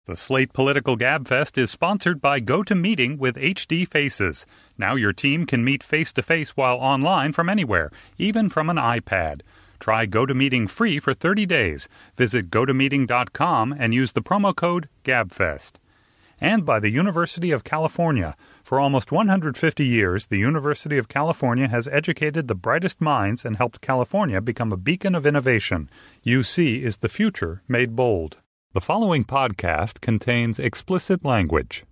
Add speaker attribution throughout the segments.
Speaker 1: The Slate Political Gabfest is sponsored by GoToMeeting with HD Faces. Now your team can meet face-to-face while online from anywhere, even from an iPad. Try GoToMeeting free for 30 days. Visit gotomeeting.com and use the promo code GABFEST. And by the University of California. For almost 150 years, the University of California has educated the brightest minds and helped California become a beacon of innovation. UC is the future made bold. The following podcast contains explicit language.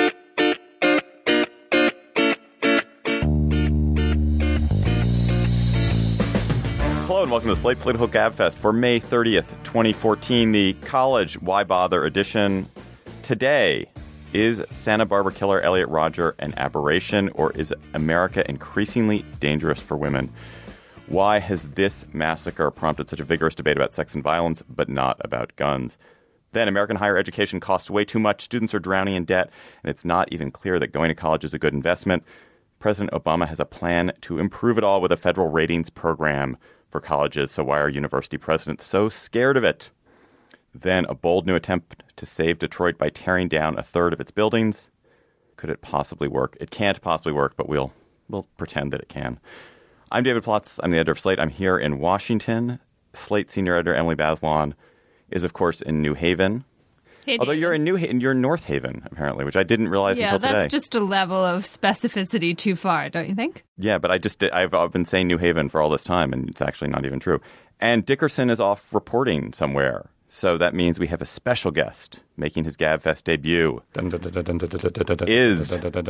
Speaker 2: Hello and welcome to the Slate Political Gabfest for May 30th, 2014, the College Why Bother edition. Today, is Santa Barbara killer Elliot Rodger an aberration, or is America increasingly dangerous for women? Why has this massacre prompted such a vigorous debate about sex and violence, but not about guns? Then, American higher education costs way too much. Students are drowning in debt, and it's not even clear that going to college is a good investment. President Obama has a plan to improve it all with a federal ratings program for colleges. So why are university presidents so scared of it? Then, a bold new attempt to save Detroit by tearing down a third of its buildings. Could it possibly work? It can't possibly work, but we'll pretend that it can. I'm David Plotz. I'm the editor of Slate. I'm here in Washington. Slate senior editor Emily Bazelon is, of course, in New Haven.
Speaker 3: Hey,
Speaker 2: although you're in you're in North Haven, apparently, which I didn't realize until today.
Speaker 3: Yeah, that's just a level of specificity too far, don't you think?
Speaker 2: Yeah, but I've been saying New Haven for all this time, and it's actually not even true. And Dickerson is off reporting somewhere. So that means we have a special guest making his GabFest debut. Is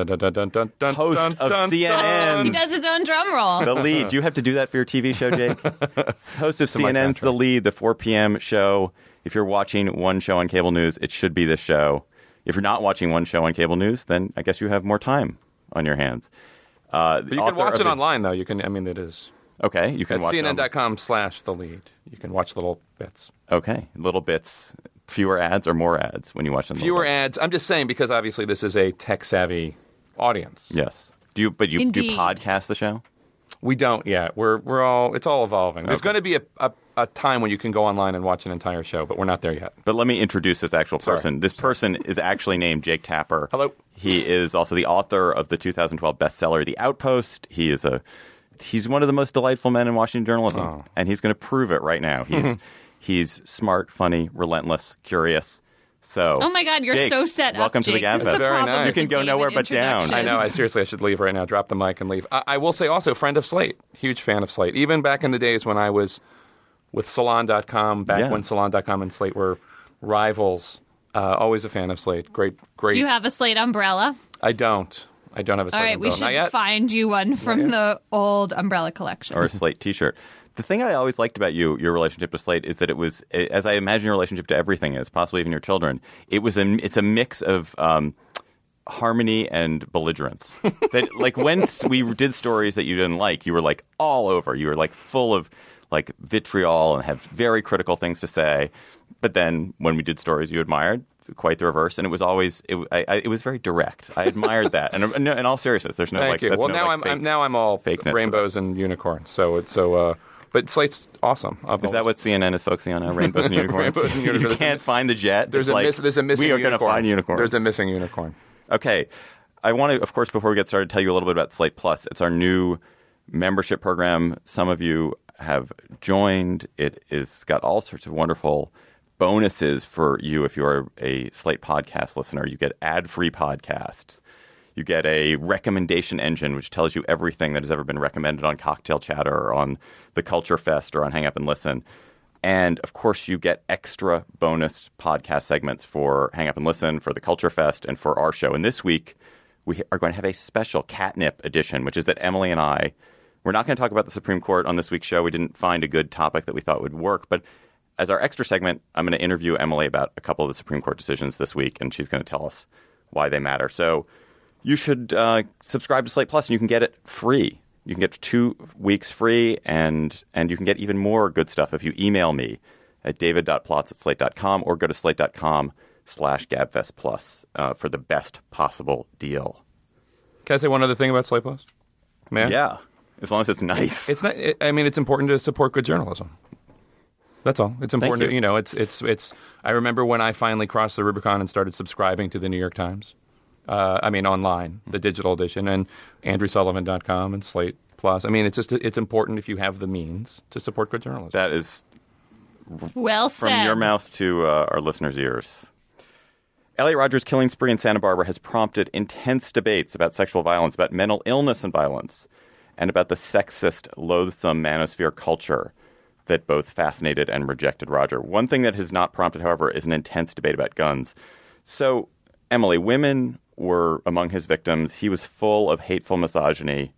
Speaker 2: host of CNN.
Speaker 3: He does his own drum roll.
Speaker 2: The Lead. Do you have to do that for your TV show, Jake? Host of CNN's The Lead, the 4 p.m. show. If you're watching one show on cable news, it should be this show. If you're not watching one show on cable news, then I guess you have more time on your hands.
Speaker 4: But you can watch it online, though. You can. I mean, it is.
Speaker 2: Okay, you can watch
Speaker 4: CNN.com/The Lead. You can watch little bits.
Speaker 2: Okay, little bits. Fewer ads or more ads when you watch them?
Speaker 4: Fewer ads. I'm just saying because obviously this is a tech-savvy audience.
Speaker 2: Yes. Do you podcast the show?
Speaker 4: We don't yet. It's all evolving. There's going to be a time when you can go online and watch an entire show, but we're not there yet.
Speaker 2: But let me introduce this actual person. This person is actually named Jake Tapper.
Speaker 4: Hello.
Speaker 2: He is also the author of the 2012 bestseller, The Outpost. He's one of the most delightful men in Washington journalism, and he's going to prove it right now. He's smart, funny, relentless, curious. So,
Speaker 3: oh my God, you're
Speaker 2: Jake,
Speaker 3: so set
Speaker 2: welcome
Speaker 3: up,
Speaker 2: to the Gabfest.
Speaker 4: Very nice.
Speaker 2: You can go nowhere but down.
Speaker 4: I know. I should leave right now. Drop the mic and leave. I will say also, friend of Slate. Huge fan of Slate. Even back in the days when I was with Salon.com, when Salon.com and Slate were rivals. Always a fan of Slate. Great.
Speaker 3: Do you have a Slate umbrella?
Speaker 4: I don't have a Slate umbrella.
Speaker 3: All right, we should find you one from the old umbrella collection.
Speaker 2: Or a Slate T-shirt. The thing I always liked about your relationship to Slate, is that it was, as I imagine your relationship to everything is, possibly even your children, it's a mix of harmony and belligerence. That, like, when we did stories that you didn't like, you were like all over. You were like full of like vitriol and had very critical things to say. But then when we did stories you admired, quite the reverse, and it was always it was very direct. I admired that, and in all seriousness, there's no
Speaker 4: Thank you. Well,
Speaker 2: now
Speaker 4: I'm all fakeness, rainbows and unicorns. But Slate's awesome.
Speaker 2: Is that what CNN is focusing on now? Rainbows and unicorns?
Speaker 4: Rainbows and unicorns.
Speaker 2: You can't find the jet.
Speaker 4: There's a missing unicorn.
Speaker 2: We are going to find unicorns.
Speaker 4: There's a missing unicorn.
Speaker 2: Okay. I want to, of course, before we get started, tell you a little bit about Slate Plus. It's our new membership program. Some of you have joined. It is got all sorts of wonderful bonuses for you if you're a Slate podcast listener. You get ad-free podcasts. You get a recommendation engine, which tells you everything that has ever been recommended on Cocktail Chatter or on the Culture Fest or on Hang Up and Listen. And, of course, you get extra bonus podcast segments for Hang Up and Listen, for the Culture Fest, and for our show. And this week, we are going to have a special catnip edition, which is that Emily and I, we're not going to talk about the Supreme Court on this week's show. We didn't find a good topic that we thought would work. But as our extra segment, I'm going to interview Emily about a couple of the Supreme Court decisions this week, and she's going to tell us why they matter. So you should subscribe to Slate Plus, and you can get it free. You can get 2 weeks free, and you can get even more good stuff if you email me at david.plotz@slate.com or go to slate.com/gabfestplus for the best possible deal.
Speaker 4: Can I say one other thing about Slate Plus?
Speaker 2: May I? Yeah, as long as it's nice.
Speaker 4: It's not. It's important to support good journalism. That's all. It's important.
Speaker 2: Thank you.
Speaker 4: It's. I remember when I finally crossed the Rubicon and started subscribing to the New York Times. Online, the digital edition, and AndrewSullivan.com and Slate Plus. I mean, it's important if you have the means to support good journalism.
Speaker 2: That is
Speaker 3: well said.
Speaker 2: From your mouth to our listeners' ears. Elliot Rodger's killing spree in Santa Barbara has prompted intense debates about sexual violence, about mental illness and violence, and about the sexist, loathsome manosphere culture that both fascinated and rejected Rodger. One thing that has not prompted, however, is an intense debate about guns. So, Emily, women were among his victims. He was full of hateful misogyny.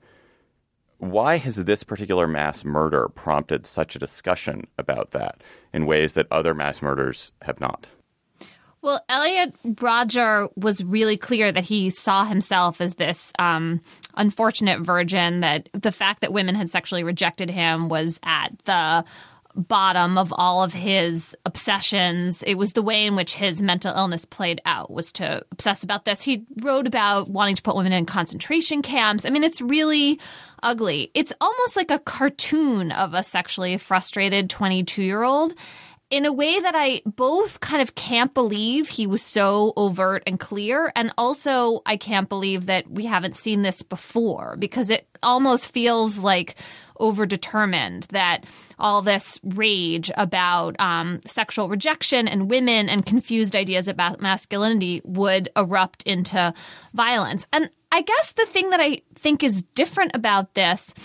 Speaker 2: Why has this particular mass murder prompted such a discussion about that in ways that other mass murders have not?
Speaker 3: Well, Elliot Rodger was really clear that he saw himself as this unfortunate virgin, that the fact that women had sexually rejected him was at the bottom of all of his obsessions. It was the way in which his mental illness played out, was to obsess about this. He wrote about wanting to put women in concentration camps. I mean, it's really ugly. It's almost like a cartoon of a sexually frustrated 22-year-old. In a way that I both kind of can't believe he was so overt and clear, and also I can't believe that we haven't seen this before, because it almost feels like overdetermined, that all this rage about sexual rejection and women and confused ideas about masculinity would erupt into violence. And I guess the thing that I think is different about this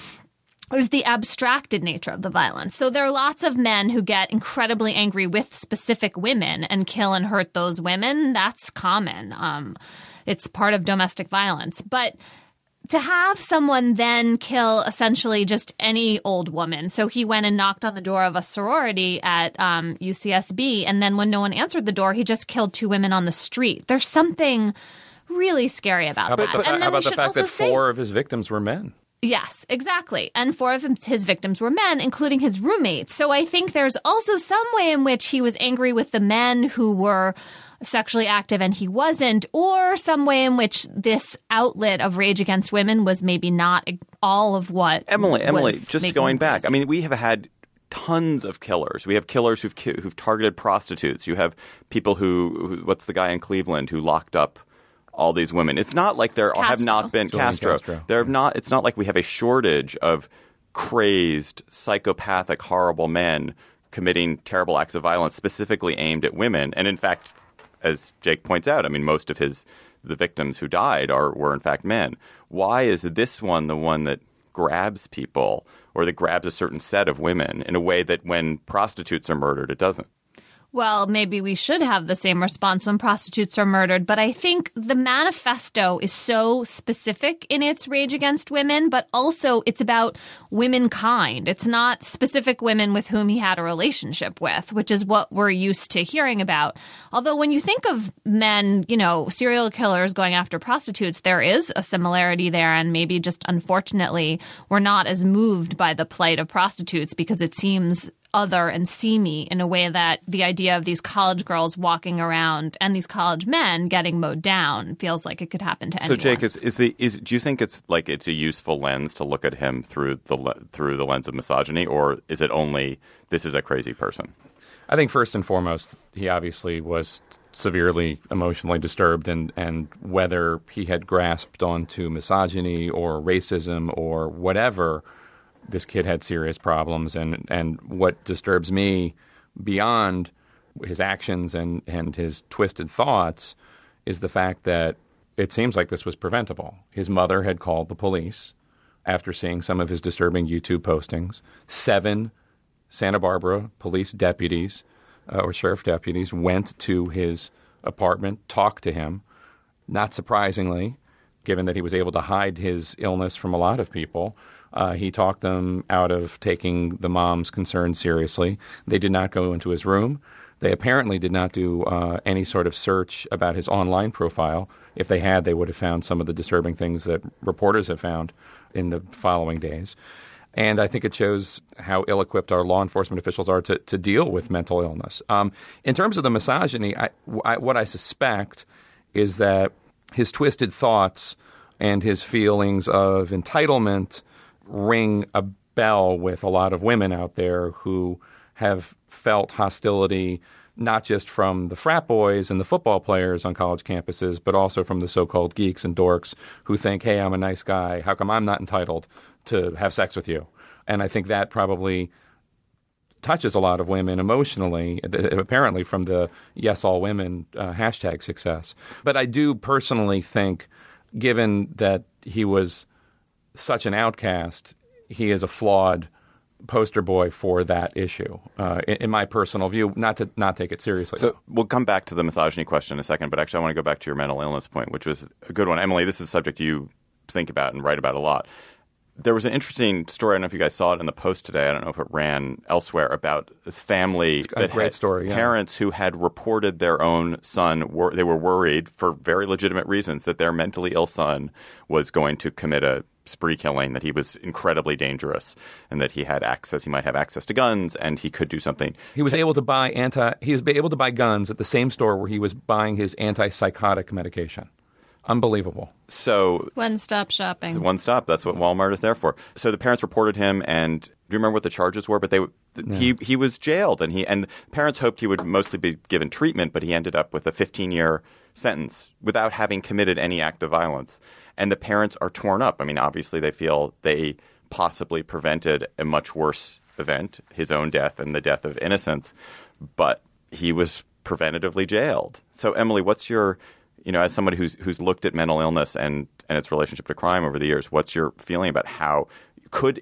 Speaker 3: is the abstracted nature of the violence. So there are lots of men who get incredibly angry with specific women and kill and hurt those women. That's common. It's part of domestic violence. But to have someone then kill essentially just any old woman. So he went and knocked on the door of a sorority at UCSB, and then when no one answered the door, he just killed 2 women on the street. There's something really scary about that.
Speaker 4: But
Speaker 3: and then
Speaker 4: how about the fact that
Speaker 3: say,
Speaker 4: 4 of his victims were men?
Speaker 3: Yes, exactly. And 4 of his victims were men, including his roommates. So I think there's also some way in which he was angry with the men who were sexually active and he wasn't, or some way in which this outlet of rage against women was maybe not all of what
Speaker 2: Emily, just going back. I mean, we have had tons of killers. We have killers who've targeted prostitutes. You have people who what's the guy in Cleveland who locked up all these women. It's not like there have not been Castro. There have not. It's not like we have a shortage of crazed, psychopathic, horrible men committing terrible acts of violence specifically aimed at women. And in fact, as Jake points out, I mean, most of the victims who died were in fact men. Why is this one the one that grabs people, or that grabs a certain set of women in a way that when prostitutes are murdered, it doesn't?
Speaker 3: Well, maybe we should have the same response when prostitutes are murdered. But I think the manifesto is so specific in its rage against women, but also it's about womankind. It's not specific women with whom he had a relationship with, which is what we're used to hearing about. Although when you think of men, serial killers going after prostitutes, there is a similarity there. And maybe just unfortunately, we're not as moved by the plight of prostitutes because it seems other and seamy in a way that the idea of these college girls walking around and these college men getting mowed down feels like it could happen to anyone.
Speaker 2: So, Jake, do you think it's a useful lens to look at him through the lens of misogyny, or is it only this is a crazy person?
Speaker 4: I think first and foremost, he obviously was severely emotionally disturbed, and whether he had grasped onto misogyny or racism or whatever, this kid had serious problems. And what disturbs me beyond his actions and his twisted thoughts is the fact that it seems like this was preventable. His mother had called the police after seeing some of his disturbing YouTube postings. 7 Santa Barbara police deputies or sheriff deputies went to his apartment, talked to him. Not surprisingly, given that he was able to hide his illness from a lot of people, he talked them out of taking the mom's concerns seriously. They did not go into his room. They apparently did not do any sort of search about his online profile. If they had, they would have found some of the disturbing things that reporters have found in the following days. And I think it shows how ill-equipped our law enforcement officials are to deal with mental illness. In terms of the misogyny, what I suspect is that his twisted thoughts and his feelings of entitlement ring a bell with a lot of women out there who have felt hostility not just from the frat boys and the football players on college campuses, but also from the so-called geeks and dorks who think, hey, I'm a nice guy. How come I'm not entitled to have sex with you? And I think that probably touches a lot of women emotionally, apparently from the Yes All Women hashtag success. But I do personally think, given that he was such an outcast, he is a flawed poster boy for that issue, in my personal view, not to not take it seriously.
Speaker 2: So we'll come back to the misogyny question in a second, but actually I want to go back to your mental illness point, which was a good one. Emily, this is a subject you think about and write about a lot. There was an interesting story, I don't know if you guys saw it in the Post today, I don't know if it ran elsewhere, about this family that
Speaker 4: great story, yeah.
Speaker 2: Parents who had reported their own son, they were worried for very legitimate reasons that their mentally ill son was going to commit a spree killing, that he was incredibly dangerous and that he might have access to guns and he could do something.
Speaker 4: He was able to buy guns at the same store where he was buying his antipsychotic medication. Unbelievable.
Speaker 2: So
Speaker 3: one-stop shopping.
Speaker 2: One stop. That's what Walmart is there for. So the parents reported him, and do you remember what the charges were? But he was jailed, and parents hoped he would mostly be given treatment, but he ended up with a 15-year sentence without having committed any act of violence. And the parents are torn up. I mean, obviously they feel they possibly prevented a much worse event, his own death and the death of innocents, but he was preventatively jailed. So Emily, what's your, as somebody who's looked at mental illness and its relationship to crime over the years, what's your feeling about how could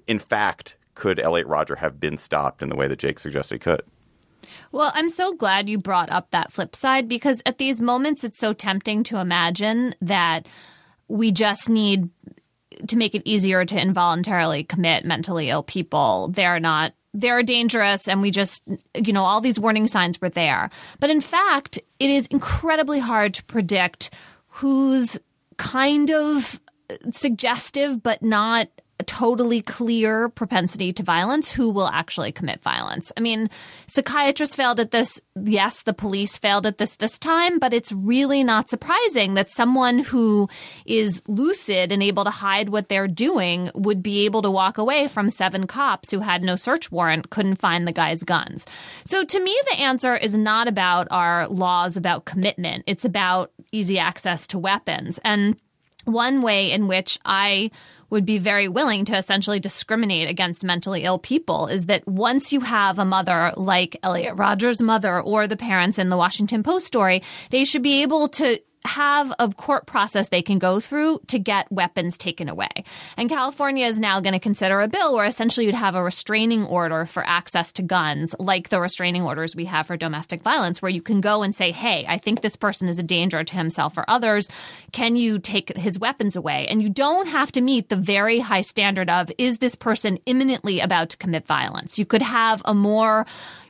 Speaker 2: Elliot Rodger have been stopped in the way that Jake suggested he could?
Speaker 3: Well, I'm so glad you brought up that flip side, because at these moments it's so tempting to imagine that we just need to make it easier to involuntarily commit mentally ill people. They're dangerous, and we just, all these warning signs were there. But in fact, it is incredibly hard to predict who's kind of suggestive but not totally clear propensity to violence, who will actually commit violence. I mean, psychiatrists failed at this. Yes, the police failed at this time, but it's really not surprising that someone who is lucid and able to hide what they're doing would be able to walk away from 7 cops who had no search warrant, couldn't find the guy's guns. So to me, the answer is not about our laws about commitment. It's about easy access to weapons. And one way in which I would be very willing to essentially discriminate against mentally ill people is that once you have a mother like Elliot Rodger's mother or the parents in the Washington Post story, they should be able to have a court process they can go through to get weapons taken away. And California is now going to consider a bill where essentially you'd have a restraining order for access to guns, like the restraining orders we have for domestic violence, where you can go and say, hey, I think this person is a danger to himself or others. Can you take his weapons away? And you don't have to meet the very high standard of, is this person imminently about to commit violence? You could have a more,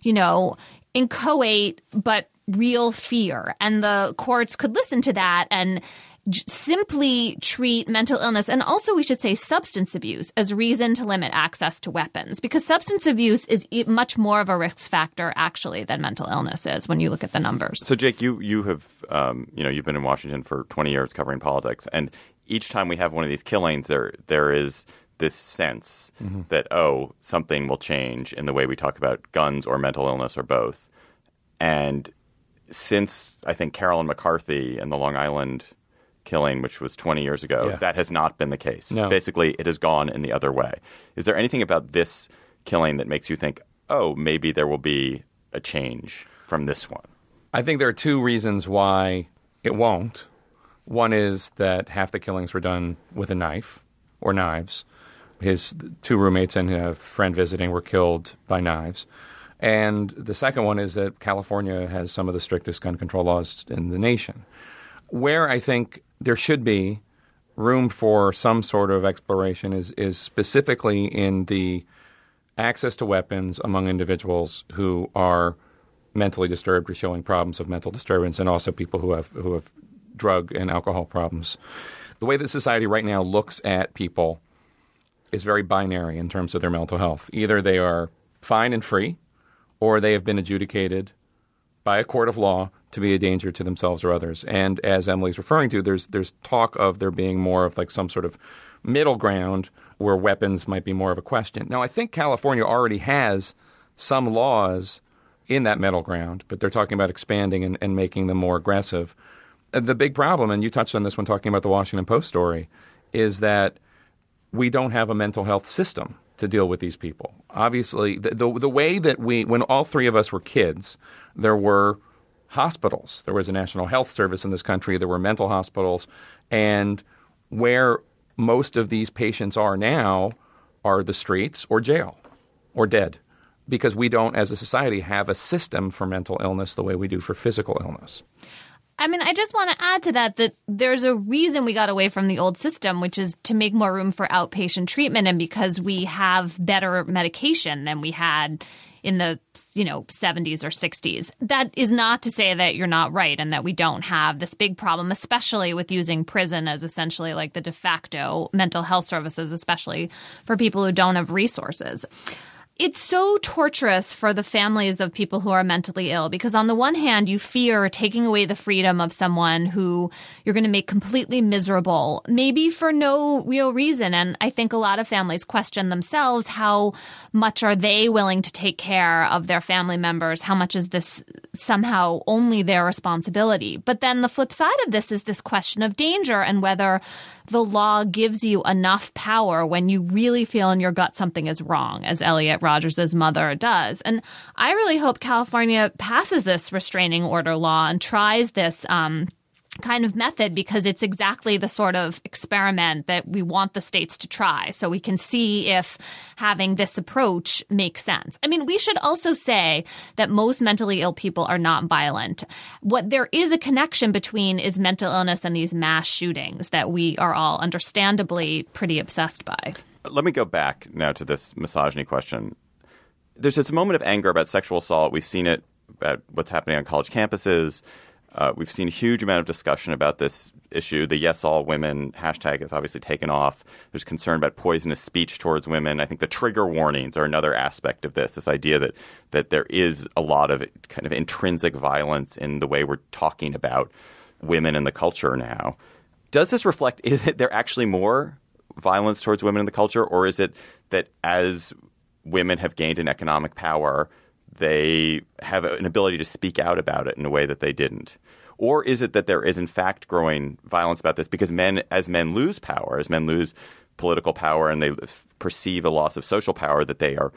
Speaker 3: inchoate but real fear, and the courts could listen to that and simply treat mental illness, and also we should say substance abuse, as reason to limit access to weapons, because substance abuse is much more of a risk factor actually than mental illness is when you look at the numbers. So
Speaker 2: Jake, you have you've been in Washington for 20 years covering politics, and each time we have one of these killings, there is this sense that something will change in the way we talk about guns or mental illness or both. And since, I think, Carolyn McCarthy and the Long Island killing, which was 20 years ago, that has not been the case.
Speaker 4: No.
Speaker 2: Basically, it has gone in the other way. Is there anything about this killing that makes you think, maybe there will be a change from this one?
Speaker 4: I think there are 2 reasons why it won't. One is that half the killings were done with a knife or knives. His 2 roommates and a friend visiting were killed by knives. And the second one is that California has some of the strictest gun control laws in the nation. Where I think there should be room for some sort of exploration is specifically in the access to weapons among individuals who are mentally disturbed or showing problems of mental disturbance, and also people who have drug and alcohol problems. The way that society right now looks at people is very binary in terms of their mental health. Either they are fine and free, or they have been adjudicated by a court of law to be a danger to themselves or others. And as Emily's referring to, there's talk of there being more of like some sort of middle ground where weapons might be more of a question. Now, I think California already has some laws in that middle ground, but they're talking about expanding and making them more aggressive. The big problem, and you touched on this when talking about the Washington Post story, is that we don't have a mental health system to deal with these people. Obviously, the way that when all three of us were kids, there were hospitals. There was a National Health Service in this country. There were mental hospitals. And where most of these patients are now are the streets or jail or dead, because we don't, as a society, have a system for mental illness the way we do for physical illness.
Speaker 3: I mean, I just want to add to that there's a reason we got away from the old system, which is to make more room for outpatient treatment, and because we have better medication than we had in the 70s or 60s. That is not to say that you're not right and that we don't have this big problem, especially with using prison as essentially like the de facto mental health services, especially for people who don't have resources. It's so torturous for the families of people who are mentally ill because on the one hand, you fear taking away the freedom of someone who you're going to make completely miserable, maybe for no real reason. And I think a lot of families question themselves, how much are they willing to take care of their family members? How much is this somehow only their responsibility? But then the flip side of this is this question of danger and whether the law gives you enough power when you really feel in your gut something is wrong, as Elliot Rodgers's mother does. And I really hope California passes this restraining order law and tries this kind of method, because it's exactly the sort of experiment that we want the states to try, so we can see if having this approach makes sense. I mean, we should also say that most mentally ill people are not violent. What there is a connection between is mental illness and these mass shootings that we are all understandably pretty obsessed by.
Speaker 2: Let me go back now to this misogyny question. There's this moment of anger about sexual assault. We've seen it about what's happening on college campuses. We've seen a huge amount of discussion about this issue. The Yes All Women hashtag has obviously taken off. There's concern about poisonous speech towards women. I think the trigger warnings are another aspect of this idea that there is a lot of kind of intrinsic violence in the way we're talking about women in the culture now. Does this reflect, is it there actually more violence towards women in the culture, or is it that as women have gained an economic power, they have an ability to speak out about it in a way that they didn't? Or is it that there is, in fact, growing violence about this because as men lose power, as men lose political power and they perceive a loss of social power, that they're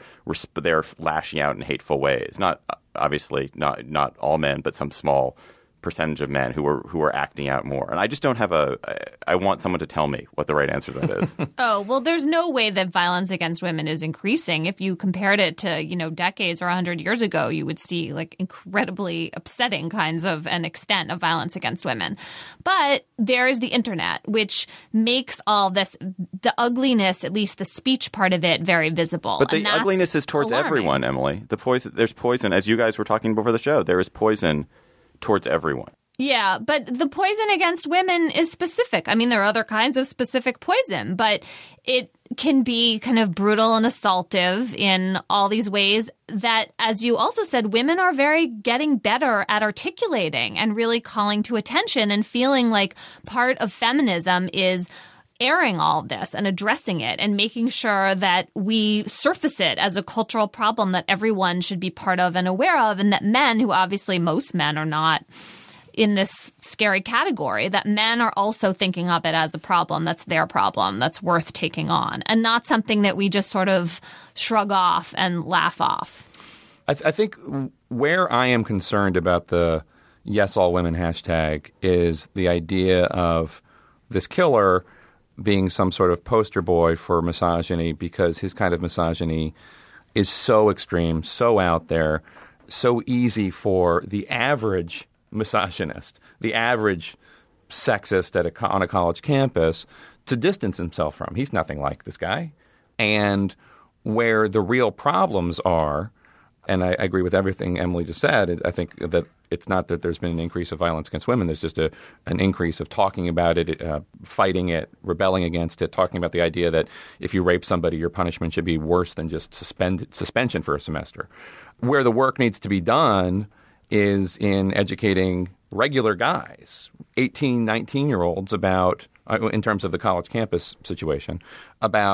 Speaker 2: lashing out in hateful ways? Not obviously not all men, but some small percentage of men who are acting out more. And I just don't have I want someone to tell me what the right answer to that is.
Speaker 3: Oh, well, there's no way that violence against women is increasing. If you compared it to, decades or 100 years ago, you would see like incredibly upsetting kinds of an extent of violence against women. But there is the internet, which makes all this, the ugliness, at least the speech part of it, very visible.
Speaker 2: But the ugliness is towards
Speaker 3: alarming.
Speaker 2: Everyone, Emily. There's poison. As you guys were talking before the show, there is poison towards everyone.
Speaker 3: Yeah, but the poison against women is specific. I mean, there are other kinds of specific poison, but it can be kind of brutal and assaultive in all these ways that, as you also said, women are getting better at articulating and really calling to attention and feeling like part of feminism is airing all of this and addressing it and making sure that we surface it as a cultural problem that everyone should be part of and aware of, and that men, who obviously most men are not in this scary category, that men are also thinking of it as a problem that's their problem, that's worth taking on, and not something that we just sort of shrug off and laugh off.
Speaker 4: I think where I am concerned about the Yes All Women hashtag is the idea of this killer being some sort of poster boy for misogyny, because his kind of misogyny is so extreme, so out there, so easy for the average misogynist, the average sexist on a college campus to distance himself from. He's nothing like this guy. And where the real problems are, and I agree with everything Emily just said, I think that it's not that there's been an increase of violence against women. There's just an increase of talking about it, fighting it, rebelling against it, talking about the idea that if you rape somebody, your punishment should be worse than just suspension for a semester. Where the work needs to be done is in educating regular guys, 18, 19-year-olds, about, in terms of the college campus situation, about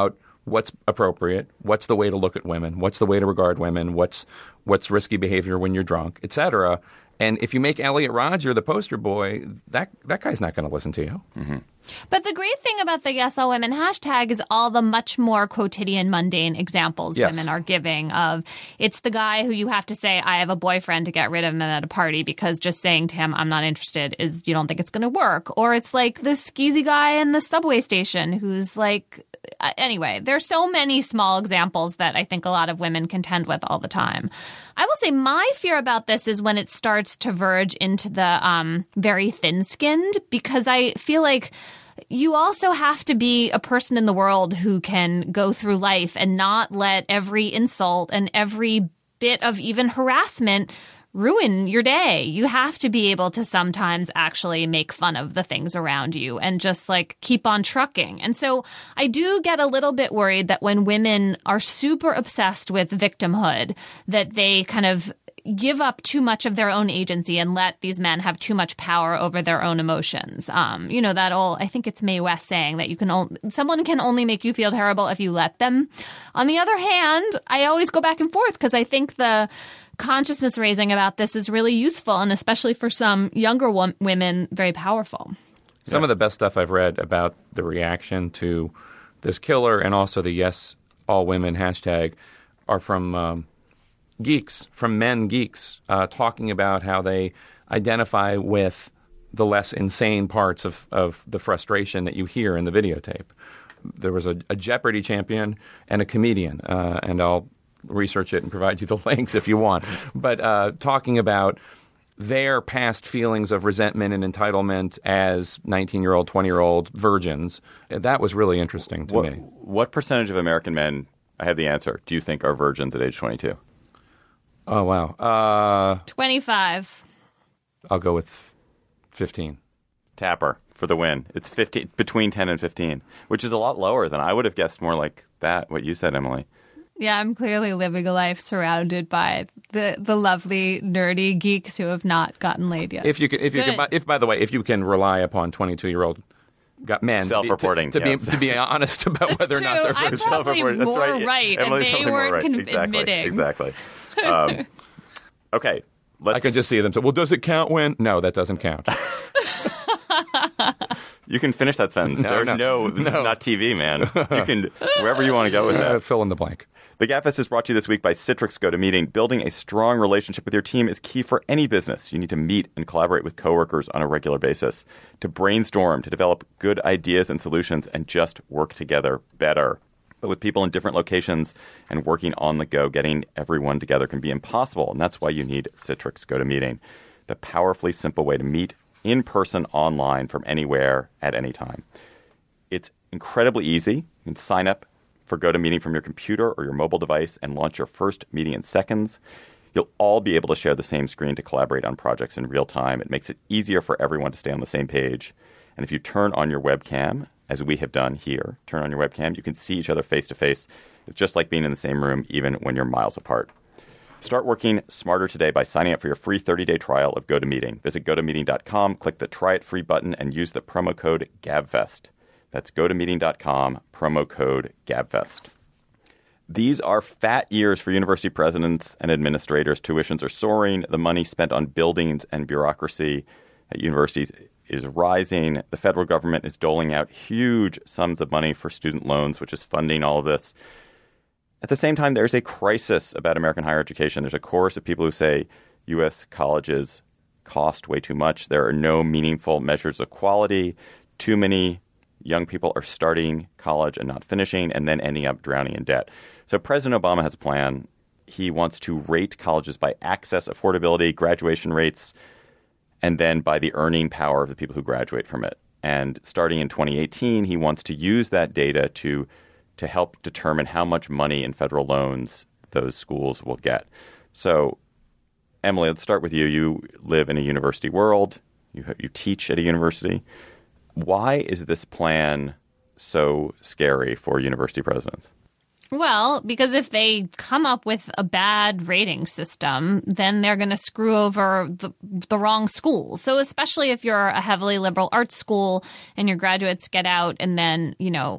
Speaker 4: what's appropriate, what's the way to look at women, what's the way to regard women, what's risky behavior when you're drunk, etc. And if you make Elliot Rodger the poster boy, that guy's not going to listen to you.
Speaker 2: Mm-hmm.
Speaker 3: But the great thing about the Yes All Women hashtag is all the much more quotidian, mundane examples women are giving of it's the guy who you have to say, I have a boyfriend to get rid of him at a party because just saying to him, I'm not interested is you don't think it's going to work. Or it's like the skeezy guy in the subway station who's like, anyway, there's so many small examples that I think a lot of women contend with all the time. I will say my fear about this is when it starts to verge into the very thin-skinned, because I feel like you also have to be a person in the world who can go through life and not let every insult and every bit of even harassment ruin your day. You have to be able to sometimes actually make fun of the things around you and just like keep on trucking. And so I do get a little bit worried that when women are super obsessed with victimhood, that they kind of give up too much of their own agency and let these men have too much power over their own emotions. You know, that old, I think it's Mae West saying that someone can only make you feel terrible if you let them. On the other hand, I always go back and forth because I think the consciousness raising about this is really useful, and especially for some younger women, very powerful.
Speaker 4: Some of the best stuff I've read about the reaction to this killer and also the Yes All Women hashtag are from geeks, from men geeks, talking about how they identify with the less insane parts of the frustration that you hear in the videotape. There was a Jeopardy champion and a comedian, and I'll research it and provide you the links if you want. But talking about their past feelings of resentment and entitlement as 19-year-old, 20-year-old virgins, that was really interesting to me.
Speaker 2: What percentage of American men, I have the answer, do you think are virgins at age 22?
Speaker 4: Oh, wow.
Speaker 3: 25.
Speaker 4: I'll go with 15.
Speaker 2: Tapper for the win. It's 15, between 10 and 15, which is a lot lower than I would have guessed. More like that, what you said, Emily.
Speaker 3: Yeah, I'm clearly living a life surrounded by the lovely, nerdy geeks who have not gotten laid yet.
Speaker 4: If by the way, if you can rely upon 22-year-old men
Speaker 2: self-reporting
Speaker 4: to be honest about whether or not they're
Speaker 3: virgins. I'm probably more right, and they weren't admitting.
Speaker 2: Exactly. Okay.
Speaker 4: I can just see them say, well, does it count when? No, that doesn't count.
Speaker 2: You can finish that sentence. This is not TV, man. You can, wherever you want to go with that.
Speaker 4: Fill in the blank.
Speaker 2: The GabFest is brought to you this week by Citrix GoToMeeting. Building a strong relationship with your team is key for any business. You need to meet and collaborate with coworkers on a regular basis, to brainstorm, to develop good ideas and solutions, and just work together better. But with people in different locations and working on the go, getting everyone together can be impossible. And that's why you need Citrix GoToMeeting, the powerfully simple way to meet in person, online, from anywhere, at any time. It's incredibly easy. You can sign up for GoToMeeting from your computer or your mobile device and launch your first meeting in seconds. You'll all be able to share the same screen to collaborate on projects in real time. It makes it easier for everyone to stay on the same page. And if you turn on your webcam, as we have done here, turn on your webcam, you can see each other face to face. It's just like being in the same room, even when you're miles apart. Start working smarter today by signing up for your free 30-day trial of GoToMeeting. Visit GoToMeeting.com, click the Try It Free button, and use the promo code GABFEST. That's GoToMeeting.com, promo code GABFEST. These are fat years for university presidents and administrators. Tuitions are soaring. The money spent on buildings and bureaucracy at universities is rising. The federal government is doling out huge sums of money for student loans, which is funding all of this. At the same time, there's a crisis about American higher education. There's a chorus of people who say U.S. colleges cost way too much. There are no meaningful measures of quality. Too many young people are starting college and not finishing and then ending up drowning in debt. So President Obama has a plan. He wants to rate colleges by access, affordability, graduation rates, and then by the earning power of the people who graduate from it. And starting in 2018, he wants to use that data to help determine how much money in federal loans those schools will get. So, Emily, let's start with you. You live in a university world. You teach at a university. Why is this plan so scary for university presidents?
Speaker 3: Well, because if they come up with a bad rating system, then they're going to screw over the wrong schools. So especially if you're a heavily liberal arts school and your graduates get out and then,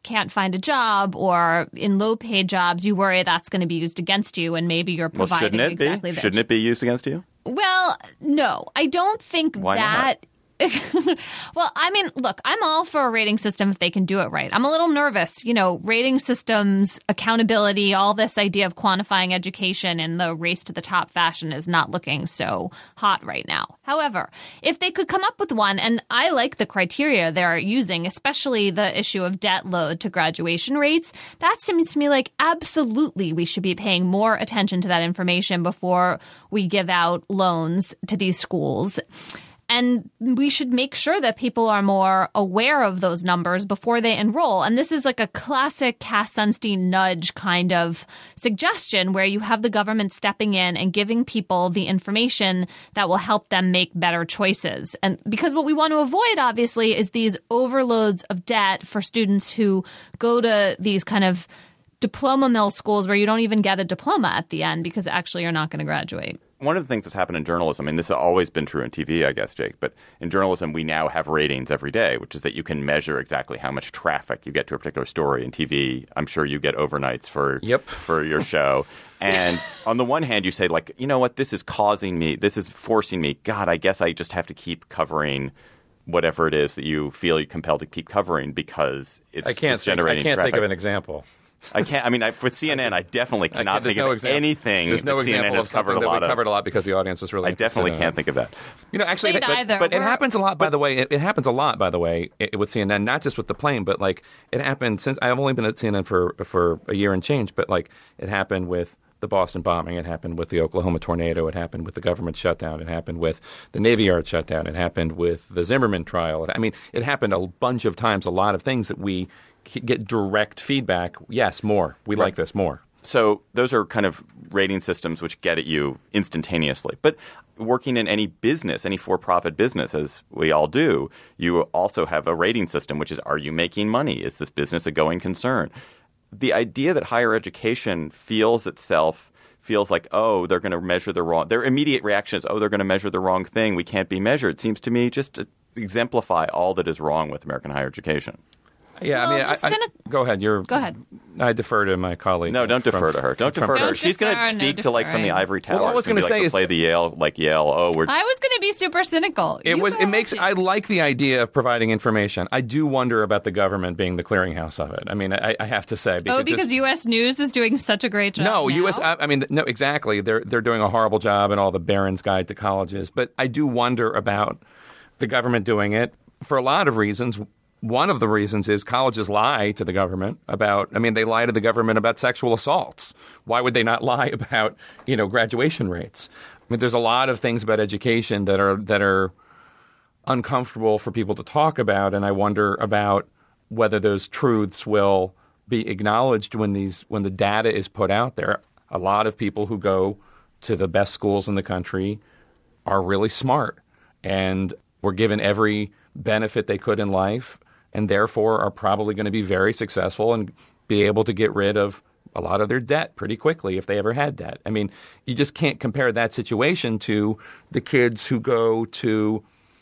Speaker 3: can't find a job or in low-paid jobs, you worry that's going to be used against you, and maybe you're providing exactly that.
Speaker 2: Shouldn't it be used against you?
Speaker 3: Well, no, I don't think
Speaker 2: Why
Speaker 3: that.
Speaker 2: Not?
Speaker 3: Well, I mean, look, I'm all for a rating system if they can do it right. I'm a little nervous, rating systems, accountability, all this idea of quantifying education in the race to the top fashion is not looking so hot right now. However, if they could come up with one, and I like the criteria they're using, especially the issue of debt load to graduation rates, that seems to me like absolutely we should be paying more attention to that information before we give out loans to these schools. And we should make sure that people are more aware of those numbers before they enroll. And this is like a classic Cass Sunstein nudge kind of suggestion where you have the government stepping in and giving people the information that will help them make better choices. And because what we want to avoid, obviously, is these overloads of debt for students who go to these kind of diploma mill schools where you don't even get a diploma at the end because actually you're not going to graduate.
Speaker 2: One of the things that's happened in journalism, and this has always been true in TV, I guess, Jake, but in journalism, we now have ratings every day, which is that you can measure exactly how much traffic you get to a particular story. In TV, I'm sure you get overnights for your show. And on the one hand, you say, like, you know what, this is forcing me, God, I guess I just have to keep covering whatever it is that you feel you're compelled to keep covering because it's generating traffic.
Speaker 4: I can't think of an example.
Speaker 2: I can't. I mean, with CNN, I definitely cannot think of anything.
Speaker 4: There's no
Speaker 2: that
Speaker 4: example
Speaker 2: CNN has
Speaker 4: of something
Speaker 2: covered
Speaker 4: that we covered a lot because the audience was really.
Speaker 2: I definitely can't think of that.
Speaker 4: Actually, but it happens a lot. By the way, it happens a lot. By the way, with CNN, not just with the plane, but like it happened since I've only been at CNN for a year and change. But like it happened with the Boston bombing, it happened with the Oklahoma tornado, it happened with the government shutdown, it happened with the Navy Yard shutdown, it happened with the Zimmerman trial. I mean, it happened a bunch of times. A lot of things that we get direct feedback. Yes, more. We like this more.
Speaker 2: So those are kind of rating systems which get at you instantaneously. But working in any business, any for-profit business, as we all do, you also have a rating system, which is, are you making money? Is this business a going concern? The idea that higher education feels like, oh, they're going to measure the wrong – their immediate reaction is, oh, they're going to measure the wrong thing. We can't be measured. Seems to me just to exemplify all that is wrong with American higher education.
Speaker 4: Yeah,
Speaker 3: well,
Speaker 4: I mean, go ahead. Go ahead. I defer to my colleague.
Speaker 2: No, don't defer to her. Don't defer to her. She's going to speak to from the ivory tower.
Speaker 4: Well, I was going to say is
Speaker 2: play the Yale. Oh,
Speaker 3: I was going to be super cynical.
Speaker 4: I like the idea of providing information. I do wonder about the government being the clearinghouse of it. I mean, I have to say
Speaker 3: because U.S. News is doing such a great job.
Speaker 4: No,
Speaker 3: now.
Speaker 4: No, exactly. They're doing a horrible job in all the Barron's Guide to Colleges. But I do wonder about the government doing it for a lot of reasons. One of the reasons is colleges lie to the government they lie to the government about sexual assaults. Why would they not lie about, graduation rates? I mean, there's a lot of things about education that are uncomfortable for people to talk about, and I wonder about whether those truths will be acknowledged when the data is put out there. A lot of people who go to the best schools in the country are really smart and were given every benefit they could in life, and therefore are probably going to be very successful and be able to get rid of a lot of their debt pretty quickly if they ever had debt. I mean, you just can't compare that situation to the kids who go to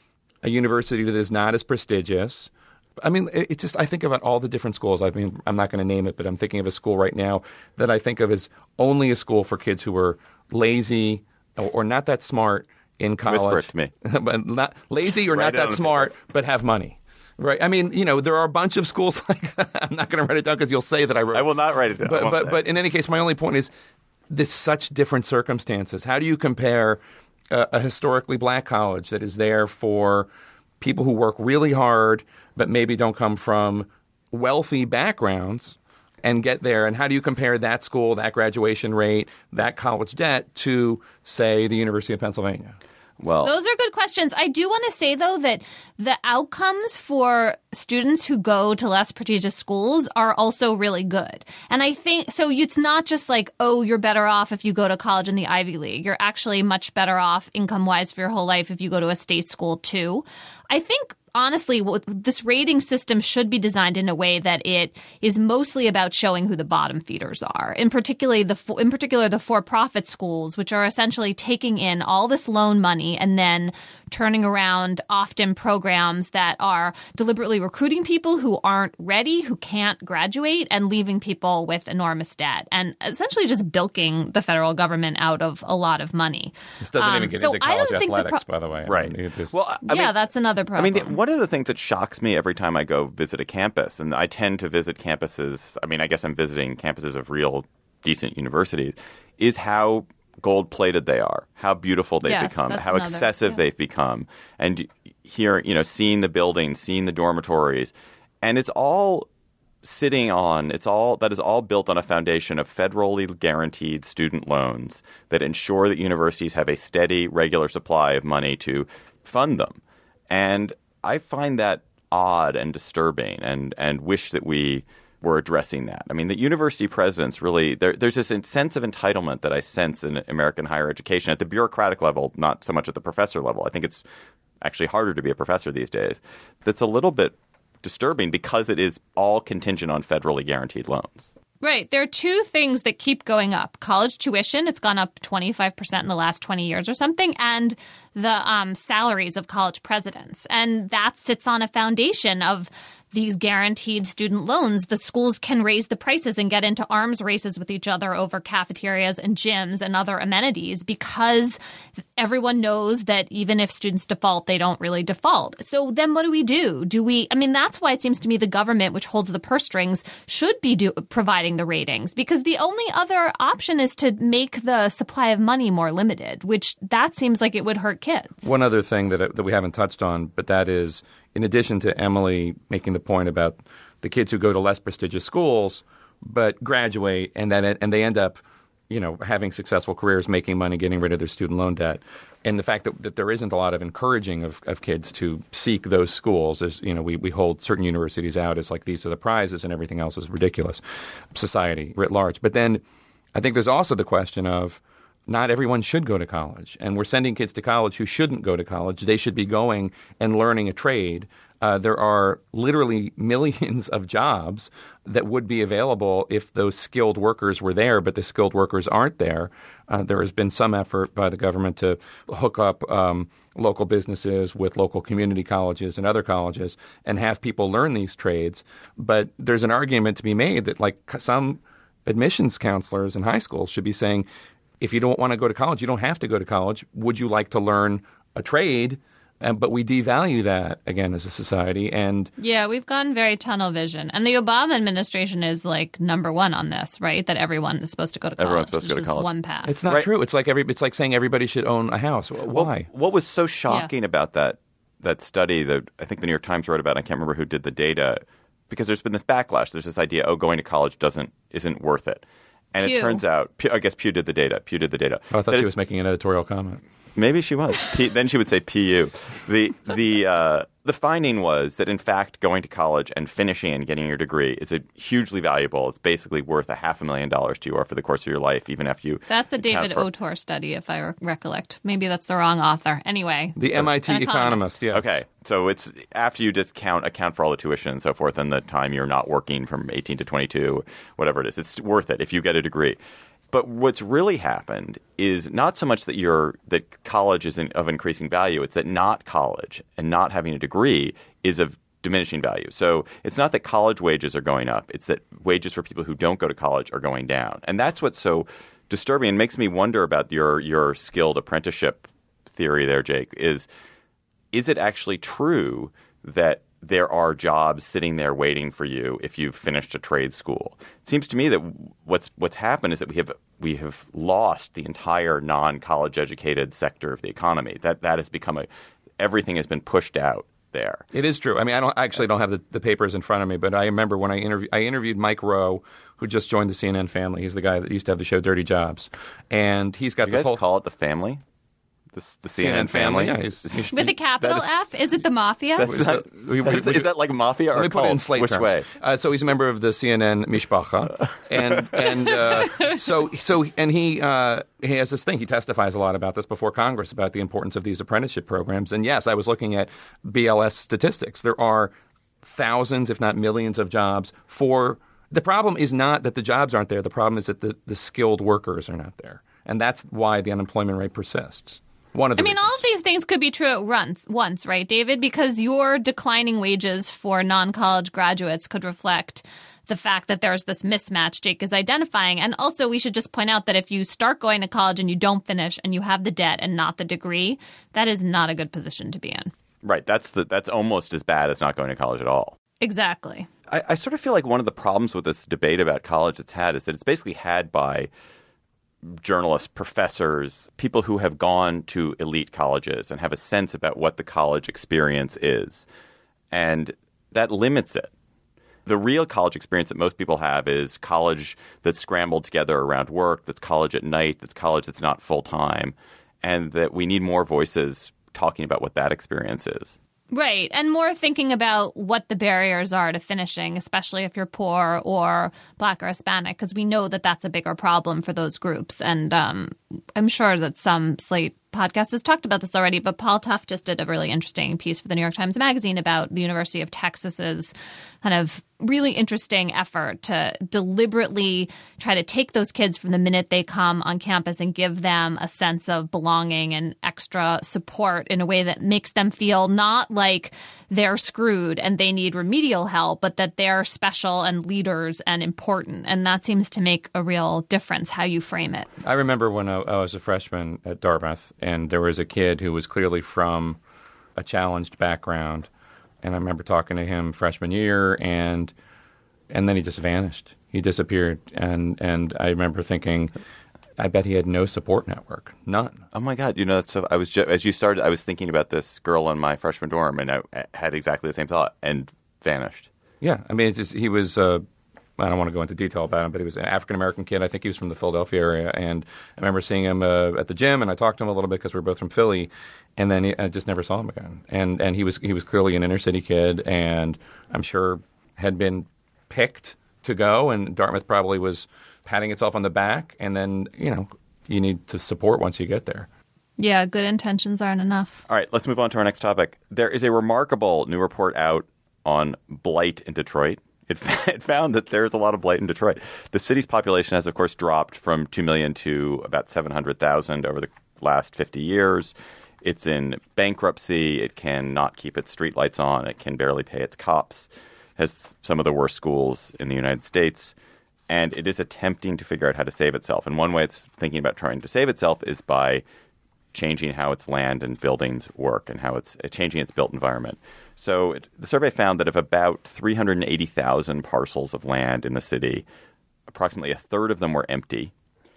Speaker 4: a university that is not as prestigious. I mean, it's just, I think about all the different schools. I mean, I'm not going to name it, but I'm thinking of a school right now that I think of as only a school for kids who are lazy or not that smart in college.
Speaker 2: Whisper it to me.
Speaker 4: But not lazy or not that smart, but have money. Right. I mean, there are a bunch of schools like that. I'm not going to write it down because you'll say that I wrote it.
Speaker 2: I will not write it down.
Speaker 4: But in any case, my only point is there's such different circumstances. How do you compare a historically black college that is there for people who work really hard but maybe don't come from wealthy backgrounds and get there? And how do you compare that school, that graduation rate, that college debt to, say, the University of Pennsylvania?
Speaker 2: Well,
Speaker 3: those are good questions. I do want to say, though, that the outcomes for students who go to less prestigious schools are also really good. And I think so. It's not just like, oh, you're better off if you go to college in the Ivy League. You're actually much better off income wise for your whole life if you go to a state school, too. I think honestly, this rating system should be designed in a way that it is mostly about showing who the bottom feeders are. In particular, the for-profit schools, which are essentially taking in all this loan money and then turning around often programs that are deliberately recruiting people who aren't ready, who can't graduate, and leaving people with enormous debt, and essentially just bilking the federal government out of a lot of money.
Speaker 4: This doesn't even get into college athletics, by the way.
Speaker 2: Right.
Speaker 3: That's another problem.
Speaker 2: One of the things that shocks me every time I go visit a campus, and I tend to visit campuses, I guess I'm visiting campuses of real decent universities, is how gold-plated they are, how beautiful they've become, how excessive they've become. And here, seeing the buildings, seeing the dormitories, and that is all built on a foundation of federally guaranteed student loans that ensure that universities have a steady, regular supply of money to fund them. And I find that odd and disturbing, and wish that we were addressing that. The university presidents really, there's this sense of entitlement that I sense in American higher education at the bureaucratic level, not so much at the professor level. I think it's actually harder to be a professor these days. That's a little bit disturbing because it is all contingent on federally guaranteed loans.
Speaker 3: Right. There are two things that keep going up. College tuition, it's gone up 25% in the last 20 years or something, and the salaries of college presidents. And that sits on a foundation of these guaranteed student loans. The schools can raise the prices and get into arms races with each other over cafeterias and gyms and other amenities because everyone knows that even if students default, they don't really default. So then what do we do? That's why it seems to me the government, which holds the purse strings, should be providing the ratings, because the only other option is to make the supply of money more limited, which that seems like it would hurt kids.
Speaker 4: One other thing that we haven't touched on, but that is, in addition to Emily making the point about the kids who go to less prestigious schools but graduate and they end up, having successful careers, making money, getting rid of their student loan debt, and the fact that there isn't a lot of encouraging of kids to seek those schools, as we hold certain universities out as like these are the prizes and everything else is ridiculous, society writ large. But then I think there's also the question of not everyone should go to college, and we're sending kids to college who shouldn't go to college. They should be going and learning a trade. There are literally millions of jobs that would be available if those skilled workers were there, but the skilled workers aren't there. There has been some effort by the government to hook up local businesses with local community colleges and other colleges and have people learn these trades. But there's an argument to be made that some admissions counselors in high schools should be saying, if you don't want to go to college, you don't have to go to college. Would you like to learn a trade? But we devalue that, again, as a society. And
Speaker 3: yeah, we've gone very tunnel vision. And the Obama administration is number one on this, right? That everyone is supposed to go to college.
Speaker 2: Everyone's supposed to go to college.
Speaker 3: One path.
Speaker 4: It's not true. It's like saying everybody should own a house. Why?
Speaker 2: What was so shocking about that study that I think the New York Times wrote about, I can't remember who did the data, because there's been this backlash. There's this idea, going to college isn't worth it. And
Speaker 3: Pew.
Speaker 2: It turns out, I guess Pew did the data.
Speaker 4: Oh, I thought she was making an editorial comment.
Speaker 2: Maybe she was. Then she would say PU. The finding was that, in fact, going to college and finishing and getting your degree is hugely valuable. It's basically worth $500,000 to you over the course of your life, even after you.
Speaker 3: That's a David Autor study, if I recollect. Maybe that's the wrong author. Anyway.
Speaker 4: The MIT economist, yes.
Speaker 2: Okay. So it's after you just account for all the tuition and so forth and the time you're not working from 18 to 22, whatever it is. It's worth it if you get a degree. But what's really happened is not so much that college is of increasing value. It's that not college and not having a degree is of diminishing value. So it's not that college wages are going up. It's that wages for people who don't go to college are going down. And that's what's so disturbing and makes me wonder about your skilled apprenticeship theory there, Jake. Is it actually true that there are jobs sitting there waiting for you if you've finished a trade school? It seems to me that what's happened is that we have lost the entire non-college educated sector of the economy. That has become everything has been pushed out there.
Speaker 4: It is true. I don't have the papers in front of me, but I remember when I interviewed Mike Rowe, who just joined the CNN family. He's the guy that used to have the show Dirty Jobs, and he's got
Speaker 2: this whole call it the family. the CNN family.
Speaker 4: Yeah,
Speaker 3: With a capital F? Is it the mafia?
Speaker 2: Is that like mafia or
Speaker 4: let me put it in
Speaker 2: cult?
Speaker 4: Slate
Speaker 2: Which
Speaker 4: terms.
Speaker 2: way?
Speaker 4: So he's a member of the CNN Mishpacha, and he has this thing. He testifies a lot about this before Congress about the importance of these apprenticeship programs. And yes, I was looking at BLS statistics. There are thousands, if not millions, of jobs for. The problem is not that the jobs aren't there. The problem is that the skilled workers are not there, and that's why the unemployment rate persists. One of the reasons.
Speaker 3: All of these things could be true at once, right, David? Because your declining wages for non-college graduates could reflect the fact that there's this mismatch Jake is identifying. And also, we should just point out that if you start going to college and you don't finish and you have the debt and not the degree, that is not a good position to be in.
Speaker 2: Right. That's almost as bad as not going to college at all.
Speaker 3: Exactly.
Speaker 2: I sort of feel like one of the problems with this debate about college it's had is that it's basically had by journalists, professors, people who have gone to elite colleges and have a sense about what the college experience is. And that limits it. The real college experience that most people have is college that's scrambled together around work, that's college at night, that's college that's not full-time, and that we need more voices talking about what that experience is.
Speaker 3: Right. And more thinking about what the barriers are to finishing, especially if you're poor or Black or Hispanic, because we know that that's a bigger problem for those groups. And I'm sure that some Slate podcast has talked about this already, but Paul Tough just did a really interesting piece for the New York Times Magazine about the University of Texas's kind of really interesting effort to deliberately try to take those kids from the minute they come on campus and give them a sense of belonging and extra support in a way that makes them feel not like they're screwed and they need remedial help, but that they're special and leaders and important. And that seems to make a real difference how you frame it.
Speaker 4: I remember when I was a freshman at Dartmouth, and there was a kid who was clearly from a challenged background. And I remember talking to him freshman year, and then he just vanished. He disappeared. And I remember thinking, I bet he had no support network. None.
Speaker 2: Oh, my God. You know, so as you started, I was thinking about this girl in my freshman dorm, and I had exactly the same thought, and vanished.
Speaker 4: Yeah. I mean, he was I don't want to go into detail about him, but he was an African-American kid. I think he was from the Philadelphia area. And I remember seeing him at the gym, and I talked to him a little bit because we were both from Philly. And then I just never saw him again. And he was clearly an inner-city kid, and I'm sure had been picked to go. And Dartmouth probably was patting itself on the back. And then, you need to support once you get there.
Speaker 3: Yeah, good intentions aren't enough.
Speaker 2: All right, let's move on to our next topic. There is a remarkable new report out on blight in Detroit. It found that there's a lot of blight in Detroit. The city's population has, of course, dropped from 2 million to about 700,000 over the last 50 years. It's in bankruptcy. It cannot keep its streetlights on. It can barely pay its cops. Has some of the worst schools in the United States. And it is attempting to figure out how to save itself. And one way it's thinking about trying to save itself is by changing how its land and buildings work and how it's changing its built environment. So the survey found that of about 380,000 parcels of land in the city, approximately a third of them were empty.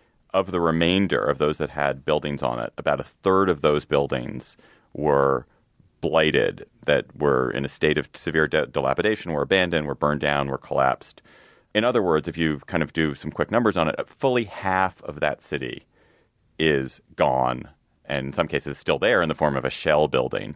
Speaker 2: Of the remainder of those that had buildings on it, about a third of those buildings were blighted, that were in a state of severe dilapidation, were abandoned, were burned down, were collapsed. In other words, if you kind of do some quick numbers on it, fully half of that city is gone. And in some cases still there in the form of a shell building,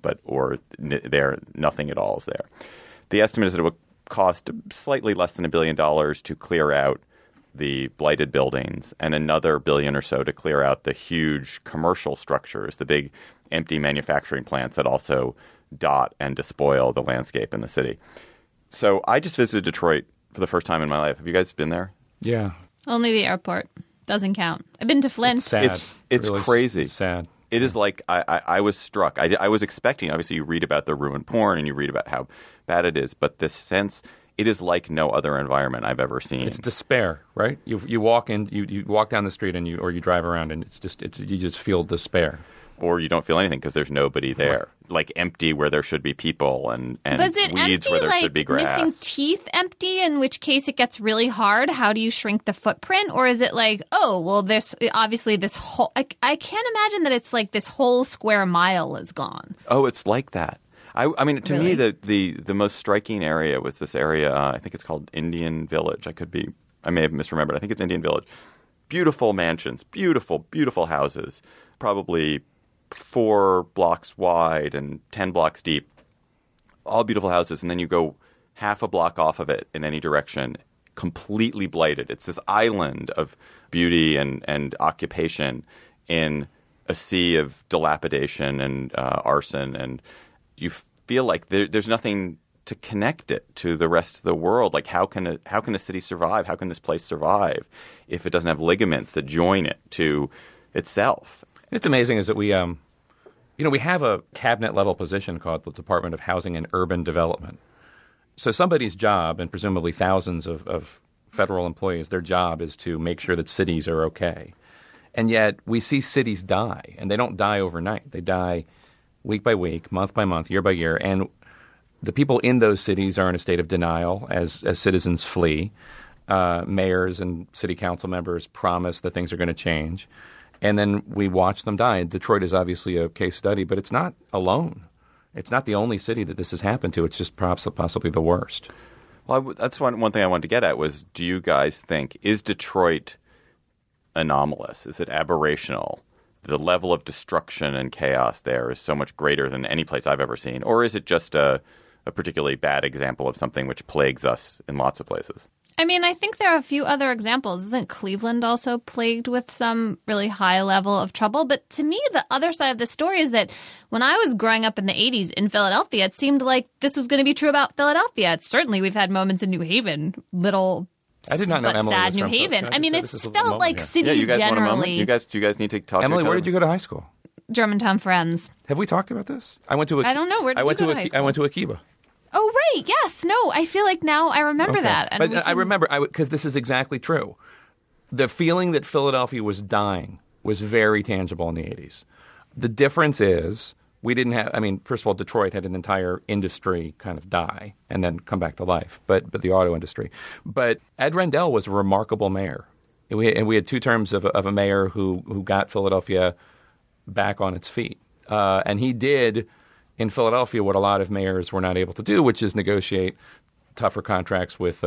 Speaker 2: nothing at all is there. The estimate is that it would cost slightly less than $1 billion to clear out the blighted buildings and another $1 billion or so to clear out the huge commercial structures, the big empty manufacturing plants that also dot and despoil the landscape in the city. So I just visited Detroit for the first time in my life. Have you guys been there?
Speaker 4: Yeah.
Speaker 3: Only the airport. Doesn't count. I've been to Flint.
Speaker 4: It's sad.
Speaker 2: It's really crazy.
Speaker 4: Sad.
Speaker 2: It is like I was struck. I was expecting, obviously, you read about the ruined porn and you read about how bad it is. But this sense, it is like no other environment I've ever seen.
Speaker 4: It's despair, right? You walk in, you walk down the street or you drive around and you just feel despair.
Speaker 2: Or you don't feel anything because there's nobody there. Right. Like empty where there should be people and
Speaker 3: Was it
Speaker 2: weeds
Speaker 3: empty,
Speaker 2: where there
Speaker 3: like
Speaker 2: should be grass.
Speaker 3: Missing teeth empty, in which case it gets really hard? How do you shrink the footprint? Or is it like, oh, well, there's obviously this whole... I can't imagine that it's like this whole square mile is gone.
Speaker 2: Oh, it's like that. I mean, to
Speaker 3: Really?
Speaker 2: me, the most striking area was this area, I think it's called Indian Village. I may have misremembered. I think it's Indian Village. Beautiful mansions, beautiful, beautiful houses, probably 4 blocks wide and 10 blocks deep, all beautiful houses, and then you go half a block off of it in any direction, completely blighted. It's this island of beauty and occupation in a sea of dilapidation and arson, and you feel like there's nothing to connect it to the rest of the world. Like how can a city survive? How can this place survive if it doesn't have ligaments that join it to itself?
Speaker 4: It's amazing is that we have a cabinet level position called the Department of Housing and Urban Development. So somebody's job, and presumably thousands of federal employees, their job is to make sure that cities are okay. And yet we see cities die, and they don't die overnight. They die week by week, month by month, year by year, and the people in those cities are in a state of denial as citizens flee. Mayors and city council members promise that things are going to change. And then we watch them die. And Detroit is obviously a case study, but it's not alone. It's not the only city that this has happened to. It's just perhaps possibly the worst.
Speaker 2: Well, that's one thing I wanted to get at was, do you guys think, is Detroit anomalous? Is it aberrational? The level of destruction and chaos there is so much greater than any place I've ever seen. Or is it just a particularly bad example of something which plagues us in lots of places?
Speaker 3: I mean, I think there are a few other examples. Isn't Cleveland also plagued with some really high level of trouble? But to me, the other side of the story is that when I was growing up in the 80s in Philadelphia, it seemed like this was going to be true about Philadelphia. Certainly, we've had moments in New Haven,
Speaker 4: I did not know
Speaker 3: but
Speaker 4: Emily
Speaker 3: sad
Speaker 4: was
Speaker 3: New
Speaker 4: from
Speaker 3: Haven. I mean,
Speaker 4: this
Speaker 3: it's
Speaker 4: is a little
Speaker 3: felt like
Speaker 4: moment
Speaker 3: cities
Speaker 2: you guys want a moment?
Speaker 3: generally.
Speaker 2: Do you guys need to talk
Speaker 4: Emily,
Speaker 2: to each
Speaker 4: where
Speaker 2: other?
Speaker 4: did you go to high school?
Speaker 3: Germantown Friends.
Speaker 4: Have we talked about this? I don't know.
Speaker 3: Where did you go to high school?
Speaker 4: I went to Akiba.
Speaker 3: Oh, right. Yes. No, I feel like now I remember that. And
Speaker 4: But I remember, because this is exactly true. The feeling that Philadelphia was dying was very tangible in the 80s. The difference is we didn't have, first of all, Detroit had an entire industry kind of die and then come back to life, but the auto industry. But Ed Rendell was a remarkable mayor. And we had 2 terms of a mayor who got Philadelphia back on its feet. And he did in Philadelphia what a lot of mayors were not able to do, which is negotiate tougher contracts with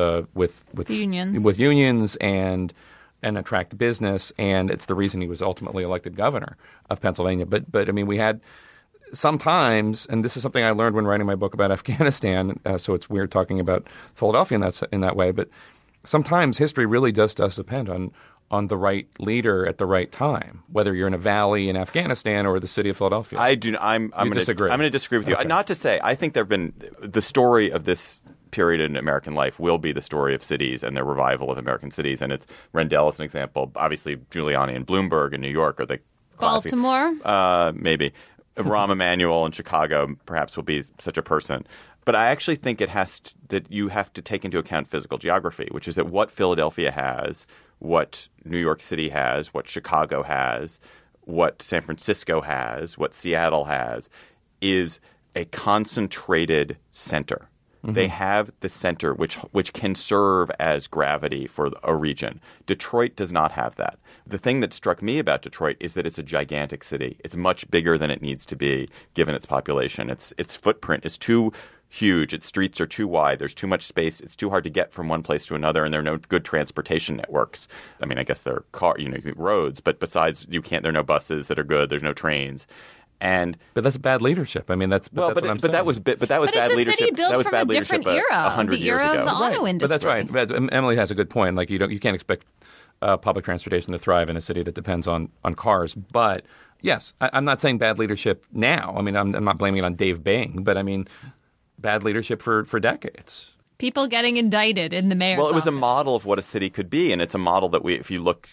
Speaker 4: unions and attract business. And it's the reason he was ultimately elected governor of Pennsylvania. But we had sometimes, and this is something I learned when writing my book about Afghanistan, so it's weird talking about Philadelphia in that way, but sometimes history really does depend on the right leader at the right time, whether you're in a valley in Afghanistan or the city of Philadelphia.
Speaker 2: I'm going to disagree with you.
Speaker 4: Okay.
Speaker 2: Not to say, I think the story of this period in American life will be the story of cities and their revival of American cities. And it's Rendell as an example. Obviously, Giuliani and Bloomberg in New York are the classic.
Speaker 3: Baltimore?
Speaker 2: Maybe. Rahm Emanuel in Chicago perhaps will be such a person. But I actually think that you have to take into account physical geography, which is that what Philadelphia has, what New York City has, what Chicago has, what San Francisco has, what Seattle has, is a concentrated center. Mm-hmm. They have the center which can serve as gravity for a region. Detroit does not have that. The thing that struck me about Detroit is that it's a gigantic city. It's much bigger than it needs to be given its population. Its footprint is too huge. Its streets are too wide. There's too much space. It's too hard to get from one place to another, and there are no good transportation networks. I guess there are roads, but besides, there are no buses that are good. There's no trains.
Speaker 4: But that's bad leadership. What I'm saying.
Speaker 2: But that was bad leadership.
Speaker 3: It's a city built from a different era, the era of the auto industry.
Speaker 4: But that's right. But Emily has a good point. Like you can't expect public transportation to thrive in a city that depends on cars. But yes, I'm not saying bad leadership now. I'm not blaming it on Dave Bing, but bad leadership for decades.
Speaker 3: People getting indicted in the mayor's office.
Speaker 2: Well, it was a model of what a city could be, and it's a model that if you look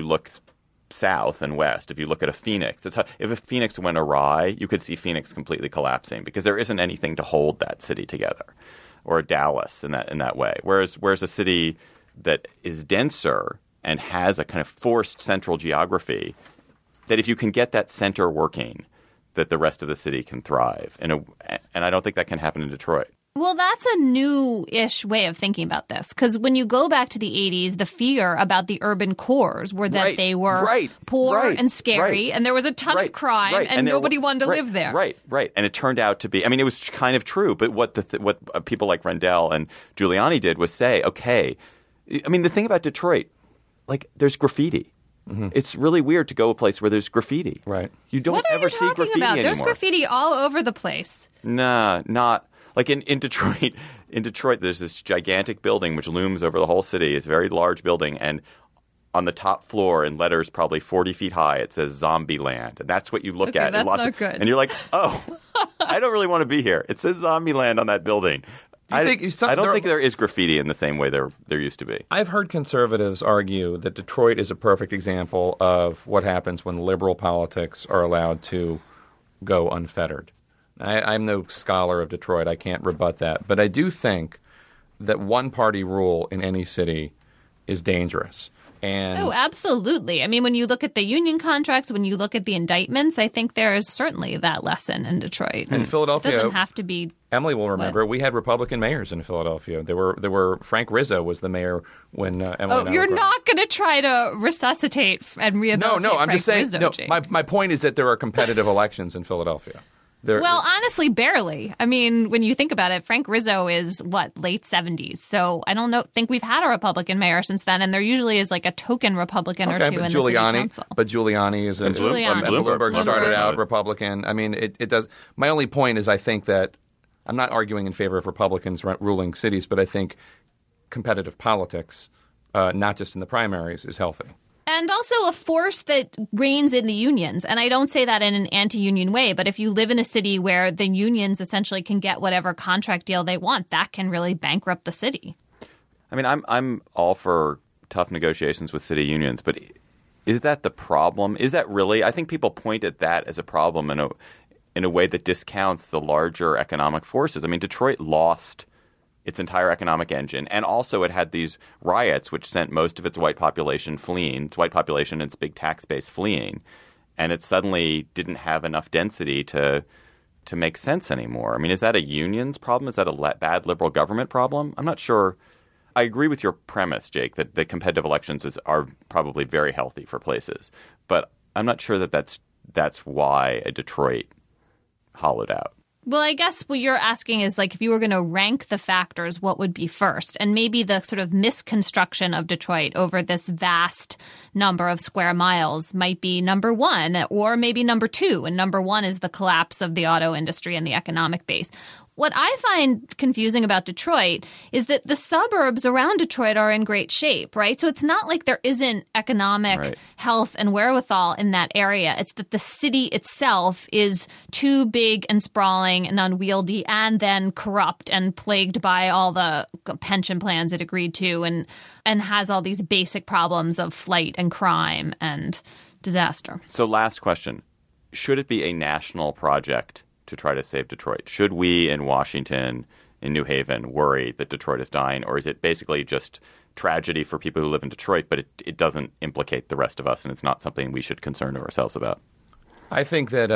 Speaker 2: south and west, if you look at a Phoenix, if a Phoenix went awry, you could see Phoenix completely collapsing because there isn't anything to hold that city together, or Dallas in that way. Whereas a city that is denser and has a kind of forced central geography, that if you can get that center working, that the rest of the city can thrive. And I don't think that can happen in Detroit.
Speaker 3: Well, that's a new-ish way of thinking about this, because when you go back to the 80s, the fear about the urban cores were that they were poor and scary, and there was a ton of crime, and nobody wanted to live there.
Speaker 2: Right. And it turned out to be – it was kind of true, but what people like Rendell and Giuliani did was say, okay – the thing about Detroit, there's graffiti. It's really weird to go a place where there's graffiti.
Speaker 4: Right.
Speaker 2: You don't
Speaker 3: What are
Speaker 2: ever
Speaker 3: you
Speaker 2: see
Speaker 3: talking
Speaker 2: graffiti
Speaker 3: about?
Speaker 2: anymore.
Speaker 3: There's graffiti all over the place.
Speaker 2: Nah, not like in Detroit. In Detroit, there's this gigantic building which looms over the whole city. It's a very large building, and on the top floor, in letters probably 40 feet high, it says Zombieland, and that's what you look at.
Speaker 3: That's
Speaker 2: and
Speaker 3: not good.
Speaker 2: And you're like, oh, I don't really want to be here. It says Zombieland on that building. I don't think there is graffiti in the same way there used to be.
Speaker 4: I've heard conservatives argue that Detroit is a perfect example of what happens when liberal politics are allowed to go unfettered. I'm no scholar of Detroit. I can't rebut that. But I do think that one-party rule in any city is dangerous.
Speaker 3: Oh, absolutely. I mean, when you look at the union contracts, when you look at the indictments, I think there is certainly that lesson in Detroit.
Speaker 4: In Philadelphia,
Speaker 3: it doesn't have to be.
Speaker 4: Emily will remember we had Republican mayors in Philadelphia. There were Frank Rizzo was the mayor when Emily.
Speaker 3: Oh, you're not going to try to resuscitate and rehabilitate.
Speaker 4: No, I'm
Speaker 3: Frank
Speaker 4: just saying.
Speaker 3: Rizzo,
Speaker 4: No,
Speaker 3: Jake.
Speaker 4: my point is that there are competitive elections in Philadelphia.
Speaker 3: Well, honestly, barely. I mean, when you think about it, Frank Rizzo is, late 70s. So I don't think we've had a Republican mayor since then. And there usually is like a token Republican or two in the city council.
Speaker 4: But Giuliani is Bloomberg started out Republican. I mean, it does. My only point is I think that I'm not arguing in favor of Republicans ruling cities, but I think competitive politics, not just in the primaries, is healthy.
Speaker 3: And also a force that reigns in the unions. And I don't say that in an anti-union way, but if you live in a city where the unions essentially can get whatever contract deal they want, that can really bankrupt the city.
Speaker 2: I mean, I'm all for tough negotiations with city unions, but is that the problem? Is that really? I think people point at that as a problem in a way that discounts the larger economic forces. I mean, Detroit lost its entire economic engine, and also it had these riots which sent most of its white population fleeing, its white population and its big tax base fleeing, and it suddenly didn't have enough density to make sense anymore. I mean, is that a union's problem? Is that a bad liberal government problem? I'm not sure. I agree with your premise, Jake, that the competitive elections are probably very healthy for places, but I'm not sure that that's why a Detroit hollowed out.
Speaker 3: Well, I guess what you're asking is, like, if you were going to rank the factors, what would be first? And maybe the sort of misconstruction of Detroit over this vast number of square miles might be number one, or maybe number two. And number one is the collapse of the auto industry and the economic base. What I find confusing about Detroit is that the suburbs around Detroit are in great shape, right? So it's not like there isn't economic health and wherewithal in that area. It's that the city itself is too big and sprawling and unwieldy and then corrupt and plagued by all the pension plans it agreed to and has all these basic problems of flight and crime and disaster.
Speaker 2: So last question. Should it be a national project to try to save Detroit? Should we in Washington, in New Haven, worry that Detroit is dying? Or is it basically just tragedy for people who live in Detroit, but it doesn't implicate the rest of us and it's not something we should concern ourselves about?
Speaker 4: I think that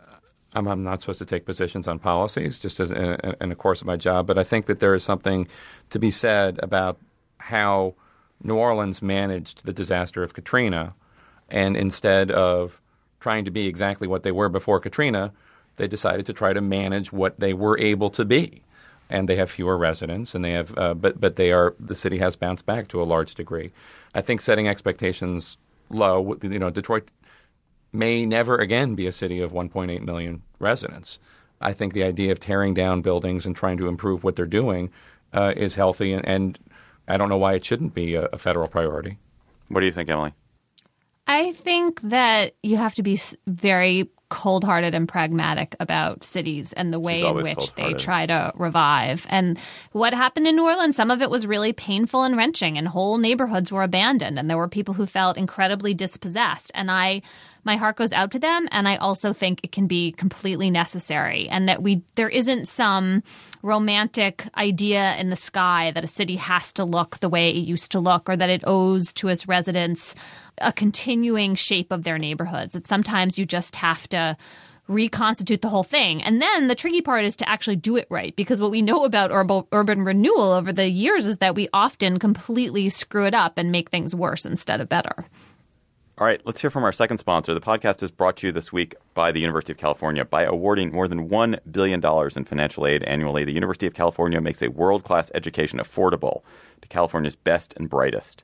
Speaker 4: I'm not supposed to take positions on policies just as in the course of my job, but I think that there is something to be said about how New Orleans managed the disaster of Katrina, and instead of trying to be exactly what they were before Katrina, they decided to try to manage what they were able to be, and they have fewer residents, and they have, but the city has bounced back to a large degree. I think setting expectations low, Detroit may never again be a city of 1.8 million residents. I think the idea of tearing down buildings and trying to improve what they're doing is healthy, and I don't know why it shouldn't be a federal priority.
Speaker 2: What do you think, Emily?
Speaker 3: I think that you have to be very cold-hearted and pragmatic about cities and the way in which they try to revive. And what happened in New Orleans, some of it was really painful and wrenching, and whole neighborhoods were abandoned, and there were people who felt incredibly dispossessed. And my heart goes out to them, and I also think it can be completely necessary, and that there isn't some romantic idea in the sky that a city has to look the way it used to look, or that it owes to its residents a continuing shape of their neighborhoods. That sometimes you just have to reconstitute the whole thing. And then the tricky part is to actually do it right, because what we know about urban renewal over the years is that we often completely screw it up and make things worse instead of better.
Speaker 2: All right, let's hear from our second sponsor. The podcast is brought to you this week by the University of California. By awarding more than $1 billion in financial aid annually, the University of California makes a world-class education affordable to California's best and brightest.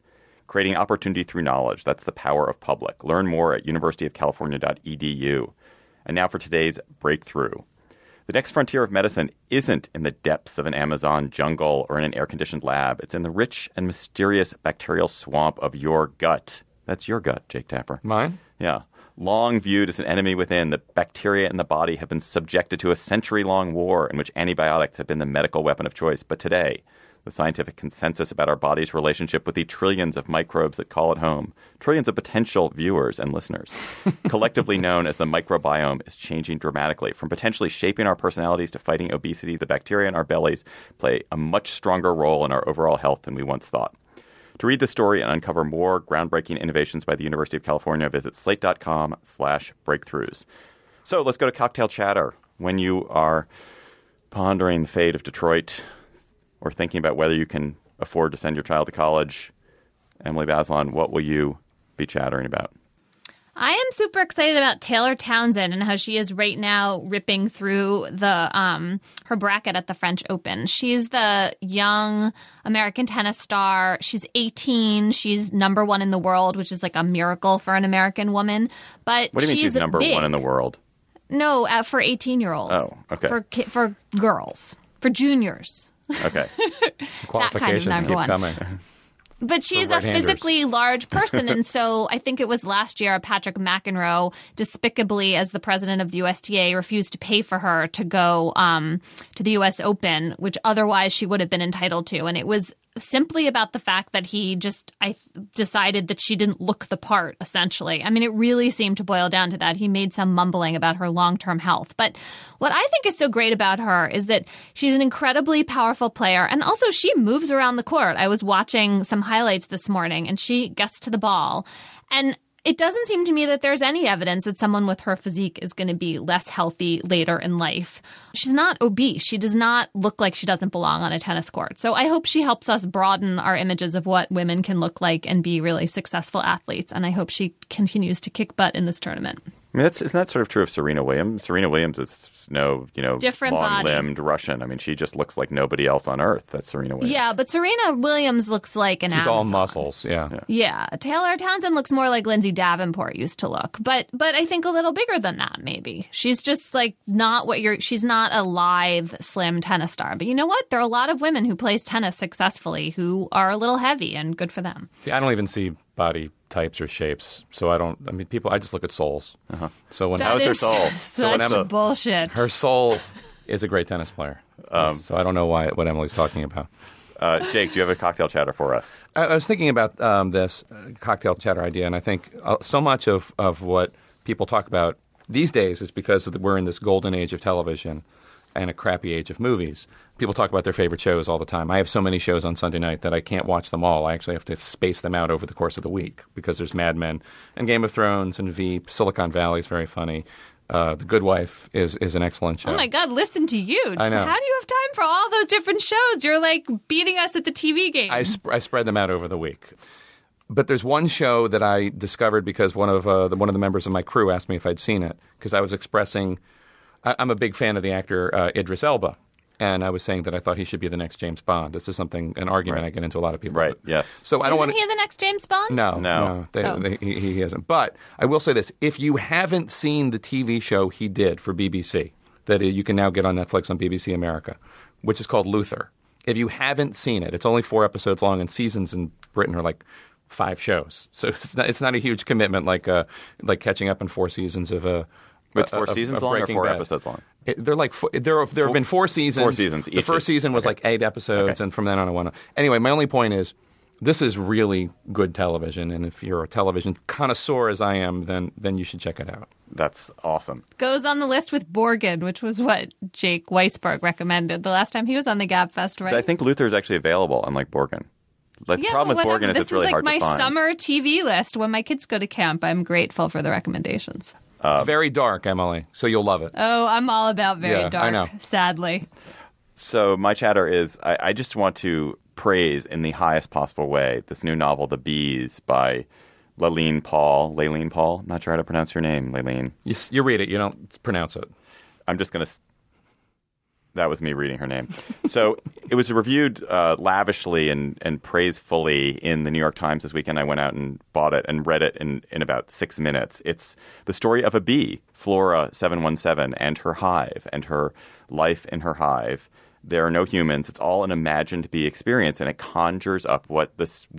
Speaker 2: creating opportunity through knowledge. That's the power of public. Learn more at universityofcalifornia.edu. And now for today's breakthrough. The next frontier of medicine isn't in the depths of an Amazon jungle or in an air-conditioned lab. It's in the rich and mysterious bacterial swamp of your gut. That's your gut, Jake Tapper.
Speaker 4: Mine?
Speaker 2: Yeah. Long viewed as an enemy within, the bacteria in the body have been subjected to a century-long war in which antibiotics have been the medical weapon of choice. But today, the scientific consensus about our body's relationship with the trillions of microbes that call it home, trillions of potential viewers and listeners, collectively known as the microbiome, is changing dramatically. From potentially shaping our personalities to fighting obesity, the bacteria in our bellies play a much stronger role in our overall health than we once thought. To read the story and uncover more groundbreaking innovations by the University of California, visit slate.com/breakthroughs. So let's go to cocktail chatter. When you are pondering the fate of Detroit or thinking about whether you can afford to send your child to college, Emily Bazelon, what will you be chattering about?
Speaker 3: I am super excited about Taylor Townsend and how she is right now ripping through the her bracket at the French Open. She's the young American tennis star. She's 18. She's number one in the world, which is like a miracle for an American woman. But
Speaker 2: what do you mean she's number one in the world?
Speaker 3: No, for 18-year-olds.
Speaker 2: Oh, okay.
Speaker 3: For girls, for juniors.
Speaker 2: Okay.
Speaker 4: Qualifications
Speaker 3: that kind of
Speaker 4: keep
Speaker 3: number
Speaker 4: coming.
Speaker 3: But she's a physically large person, and so I think it was last year Patrick McEnroe, despicably as the president of the USTA, refused to pay for her to go to the U.S. Open, which otherwise she would have been entitled to. And it was simply about the fact that he decided that she didn't look the part, essentially. I mean, it really seemed to boil down to that. He made some mumbling about her long-term health. But what I think is so great about her is that she's an incredibly powerful player, and also she moves around the court. I was watching some highlights this morning, and she gets to the ball. And it doesn't seem to me that there's any evidence that someone with her physique is going to be less healthy later in life. She's not obese. She does not look like she doesn't belong on a tennis court. So I hope she helps us broaden our images of what women can look like and be really successful athletes. And I hope she continues to kick butt in this tournament.
Speaker 2: I mean, isn't that sort of true of Serena Williams? Serena Williams is
Speaker 3: different
Speaker 2: long-limbed
Speaker 3: body.
Speaker 2: Russian. I mean, she just looks like nobody else on earth. That's Serena Williams.
Speaker 3: Yeah, but Serena Williams looks like an
Speaker 4: She's
Speaker 3: Amazon.
Speaker 4: all muscles, yeah.
Speaker 3: Yeah. Taylor Townsend looks more like Lindsay Davenport used to look, but I think a little bigger than that, maybe. She's just like she's not a lithe, slim tennis star. But you know what? There are a lot of women who plays tennis successfully who are a little heavy, and good for them.
Speaker 4: See, I don't even see body types or shapes, so I just look at souls.
Speaker 2: Uh-huh.
Speaker 4: So when
Speaker 2: How's her soul?
Speaker 3: Such bullshit.
Speaker 4: Her soul is a great tennis player. So I don't know what Emily's talking about.
Speaker 2: Jake, do you have a cocktail chatter for us?
Speaker 4: I was thinking about this cocktail chatter idea, and I think so much of what people talk about these days is because we're in this golden age of television and a crappy age of movies. People talk about their favorite shows all the time. I have so many shows on Sunday night that I can't watch them all. I actually have to space them out over the course of the week because there's Mad Men and Game of Thrones and Veep. Silicon Valley is very funny. The Good Wife is an excellent show.
Speaker 3: Oh, my God, listen to you.
Speaker 4: I know.
Speaker 3: How do you have time for all those different shows? You're like beating us at the TV game.
Speaker 4: I spread them out over the week. But there's one show that I discovered because one of the members of my crew asked me if I'd seen it because I was expressing I'm a big fan of the actor Idris Elba, and I was saying that I thought he should be the next James Bond. This is an argument I get into a lot of people.
Speaker 2: Right, yes.
Speaker 4: So I don't want
Speaker 3: Isn't he the next James Bond?
Speaker 4: No. He isn't. But I will say this. If you haven't seen the TV show he did for BBC, that you can now get on Netflix on BBC America, which is called Luther. If you haven't seen it, it's only 4 episodes long, and seasons in Britain are like 5 shows. So it's not a huge commitment like catching up on 4 seasons of a...
Speaker 2: It's 4 seasons long or 4 episodes long?
Speaker 4: There have been 4 seasons.
Speaker 2: 4 seasons.
Speaker 4: The first season was like 8 episodes, and from then on I went on. Anyway, my only point is this is really good television, and if you're a television connoisseur as I am, then you should check it out.
Speaker 2: That's awesome.
Speaker 3: Goes on the list with Borgen, which was what Jake Weisberg recommended the last time he was on the Gab Fest, right?
Speaker 2: I think Luther is actually available, unlike Borgen. The problem with Borgen is it's really hard to find.
Speaker 3: This is like my summer TV list. When my kids go to camp, I'm grateful for the recommendations.
Speaker 4: It's very dark, Emily, so you'll love it.
Speaker 3: Oh, I'm all about very dark,
Speaker 4: I know.
Speaker 3: Sadly.
Speaker 2: So my chatter is I just want to praise in the highest possible way this new novel, The Bees, by Layleen Paul. I'm not sure how to pronounce your name, Layleen.
Speaker 4: You read it. You don't pronounce it.
Speaker 2: I'm just going to... That was me reading her name. So it was reviewed lavishly and praisefully in the New York Times this weekend. I went out and bought it and read it in about 6 minutes. It's the story of a bee, Flora 717, and her hive and her life in her hive. There are no humans. It's all an imagined bee experience, and it conjures up what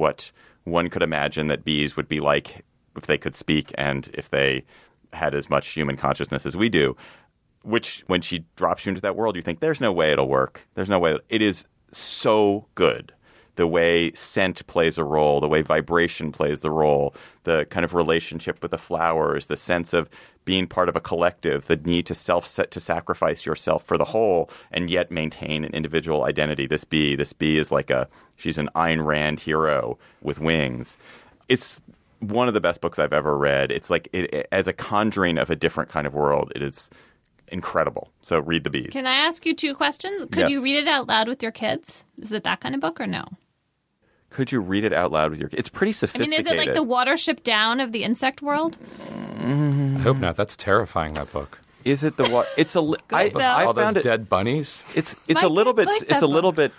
Speaker 2: one could imagine that bees would be like if they could speak and if they had as much human consciousness as we do. Which, when she drops you into that world, you think, there's no way it'll work. There's no way. It is so good. The way scent plays a role, the way vibration plays the role, the kind of relationship with the flowers, the sense of being part of a collective, the need to sacrifice yourself for the whole and yet maintain an individual identity. This bee is like she's an Ayn Rand hero with wings. It's one of the best books I've ever read. It's like as a conjuring of a different kind of world. It is incredible. So read The Bees.
Speaker 3: Can I ask you 2 questions? Could you read it out loud with your kids? Is it that kind of book or no?
Speaker 2: Could you read it out loud with your kids? It's pretty sophisticated.
Speaker 3: I mean, is it like the Watership Down of the insect world?
Speaker 4: I hope not. That's terrifying, that book.
Speaker 2: Is it the what? It's a. I
Speaker 4: all
Speaker 2: found
Speaker 4: those dead bunnies.
Speaker 2: It's a little bit. It's a little bit.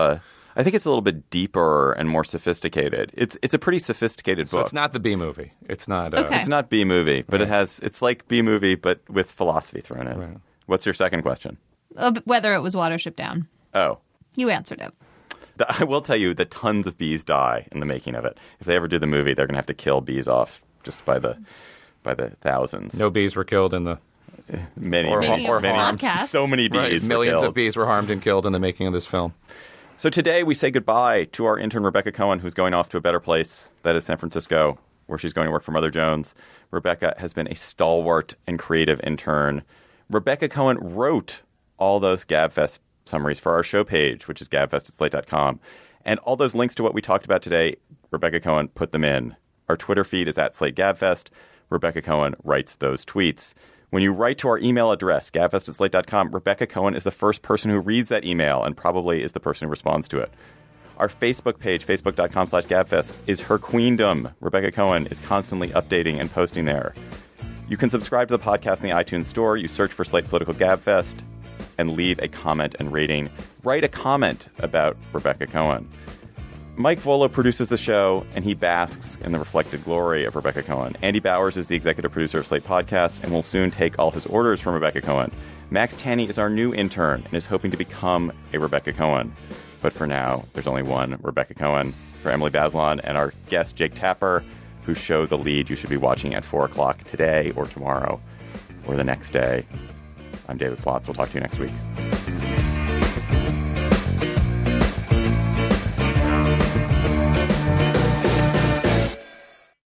Speaker 2: I think it's a little bit deeper and more sophisticated. It's a pretty sophisticated book.
Speaker 4: So it's not the Bee Movie. It's not.
Speaker 3: Okay.
Speaker 2: It's not Bee Movie, but it's like Bee Movie, but with philosophy thrown in.
Speaker 4: Right.
Speaker 2: What's your second question?
Speaker 3: Whether it was Watership Down.
Speaker 2: Oh.
Speaker 3: You answered it.
Speaker 2: I will tell you that tons of bees die in the making of it. If they ever do the movie, they're going to have to kill bees off just by the thousands.
Speaker 4: No bees were killed in the
Speaker 2: many
Speaker 3: podcast.
Speaker 2: So many bees.
Speaker 4: Right. Millions of bees were harmed and killed in the making of this film.
Speaker 2: So today we say goodbye to our intern Rebecca Cohen, who's going off to a better place, that is San Francisco, where she's going to work for Mother Jones. Rebecca has been a stalwart and creative intern. Rebecca Cohen wrote all those GabFest summaries for our show page, which is gabfest@slate.com. And all those links to what we talked about today, Rebecca Cohen put them in. Our Twitter feed is @SlateGabFest. Rebecca Cohen writes those tweets. When you write to our email address, gabfest@slate.com, Rebecca Cohen is the first person who reads that email and probably is the person who responds to it. Our Facebook page, facebook.com/gabfest, is her queendom. Rebecca Cohen is constantly updating and posting there. You can subscribe to the podcast in the iTunes store. You search for Slate Political Gabfest and leave a comment and rating. Write a comment about Rebecca Cohen. Mike Volo produces the show, and he basks in the reflected glory of Rebecca Cohen. Andy Bowers is the executive producer of Slate Podcasts and will soon take all his orders from Rebecca Cohen. Max Tanney is our new intern and is hoping to become a Rebecca Cohen. But for now, there's only one Rebecca Cohen. For Emily Bazelon and our guest, Jake Tapper, whose show The Lead you should be watching at 4 o'clock today or tomorrow or the next day. I'm David Plotz. We'll talk to you next week.